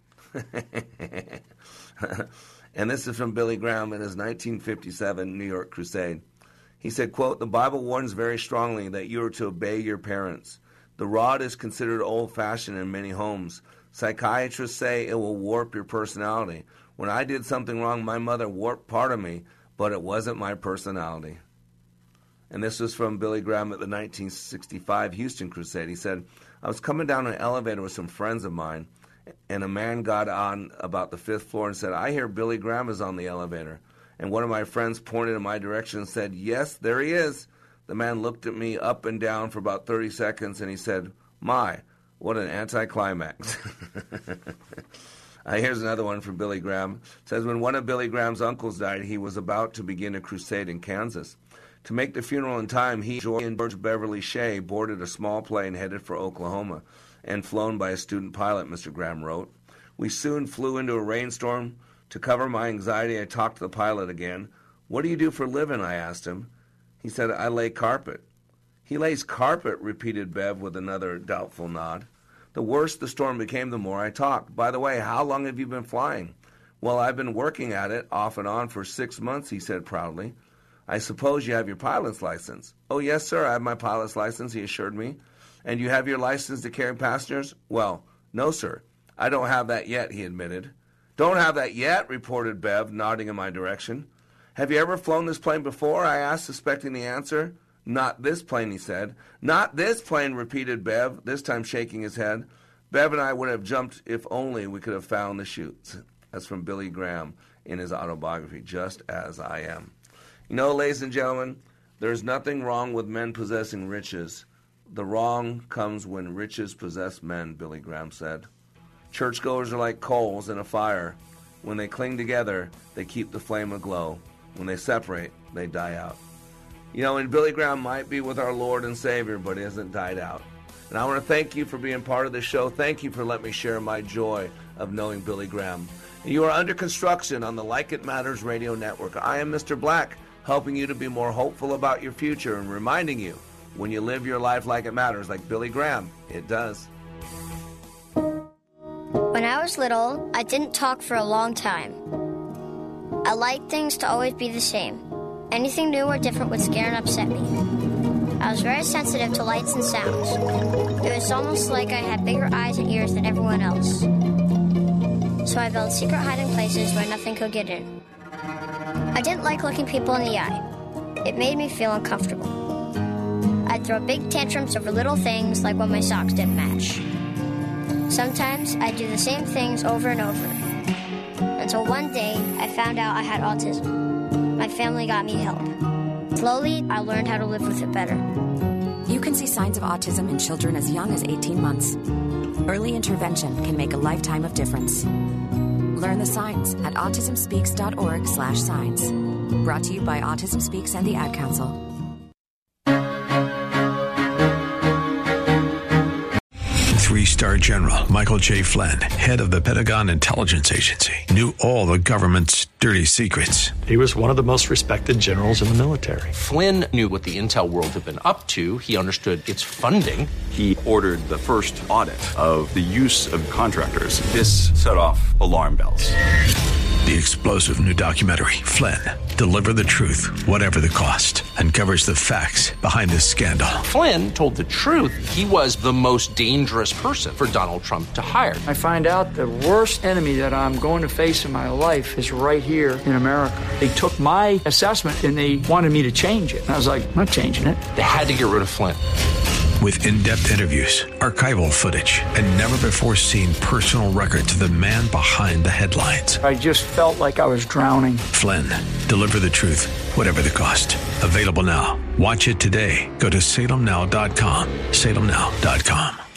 And this is from Billy Graham in his 1957 New York crusade. He said, quote, the Bible warns very strongly that you are to obey your parents. The rod is considered old-fashioned in many homes. Psychiatrists say it will warp your personality. When I did something wrong, my mother warped part of me, but it wasn't my personality. And this was from Billy Graham at the 1965 Houston crusade. He said, I was coming down an elevator with some friends of mine, and a man got on about the 5th floor and said, I hear Billy Graham is on the elevator. And one of my friends pointed in my direction and said, yes, there he is. The man looked at me up and down for about 30 seconds, and he said, my, what an anticlimax. Here's another one from Billy Graham. It says, when one of Billy Graham's uncles died, he was about to begin a crusade in Kansas. To make the funeral in time, he and George Beverly Shea boarded a small plane headed for Oklahoma and flown by a student pilot, Mr. Graham wrote. We soon flew into a rainstorm. To cover my anxiety, I talked to the pilot again. What do you do for a living? I asked him. He said, I lay carpet. He lays carpet, repeated Bev with another doubtful nod. The worse the storm became, the more I talked. By the way, how long have you been flying? Well, I've been working at it off and on for 6 months, he said proudly. I suppose you have your pilot's license. Oh, yes, sir, I have my pilot's license, he assured me. And you have your license to carry passengers? Well, no, sir. I don't have that yet, he admitted. Don't have that yet, reported Bev, nodding in my direction. Have you ever flown this plane before? I asked, suspecting the answer. Not this plane, he said. Not this plane, repeated Bev, this time shaking his head. Bev and I would have jumped if only we could have found the chutes. That's from Billy Graham in his autobiography, Just As I Am. You know, ladies and gentlemen, there's nothing wrong with men possessing riches, The wrong comes when riches possess men, Billy Graham said. Churchgoers are like coals in a fire. When they cling together, they keep the flame aglow. When they separate, they die out. You know, and Billy Graham might be with our Lord and Savior, but he hasn't died out. And I want to thank you for being part of this show. Thank you for letting me share my joy of knowing Billy Graham. You are under construction on the Like It Matters radio network. I am Mr. Black, helping you to be more hopeful about your future and reminding you, when you live your life like it matters, like Billy Graham, it does. When I was little, I didn't talk for a long time. I liked things to always be the same. Anything new or different would scare and upset me. I was very sensitive to lights and sounds. It was almost like I had bigger eyes and ears than everyone else. So I built secret hiding places where nothing could get in. I didn't like looking people in the eye. It made me feel uncomfortable. I'd throw big tantrums over little things like when my socks didn't match. Sometimes I'd do the same things over and over. Until one day, I found out I had autism. My family got me help. Slowly, I learned how to live with it better. You can see signs of autism in children as young as 18 months. Early intervention can make a lifetime of difference. Learn the signs at autismspeaks.org/signs. Brought to you by Autism Speaks and the Ad Council. Three-star General Michael J. Flynn, head of the Pentagon Intelligence Agency, knew all the government's dirty secrets. He was one of the most respected generals in the military. Flynn knew what the intel world had been up to. He understood its funding. He ordered the first audit of the use of contractors. This set off alarm bells. The explosive new documentary, Flynn, Deliver the Truth, Whatever the Cost, uncovers the facts behind this scandal. Flynn told the truth. He was the most dangerous person for Donald Trump to hire. I find out the worst enemy that I'm going to face in my life is right here in America. They took my assessment and they wanted me to change it. And I was like, I'm not changing it. They had to get rid of Flynn. With in-depth interviews, archival footage, and never-before-seen personal records of the man behind the headlines. I just felt like I was drowning. Flynn, Deliver the Truth, Whatever the Cost. Available now. Watch it today. Go to salemnow.com. salemnow.com.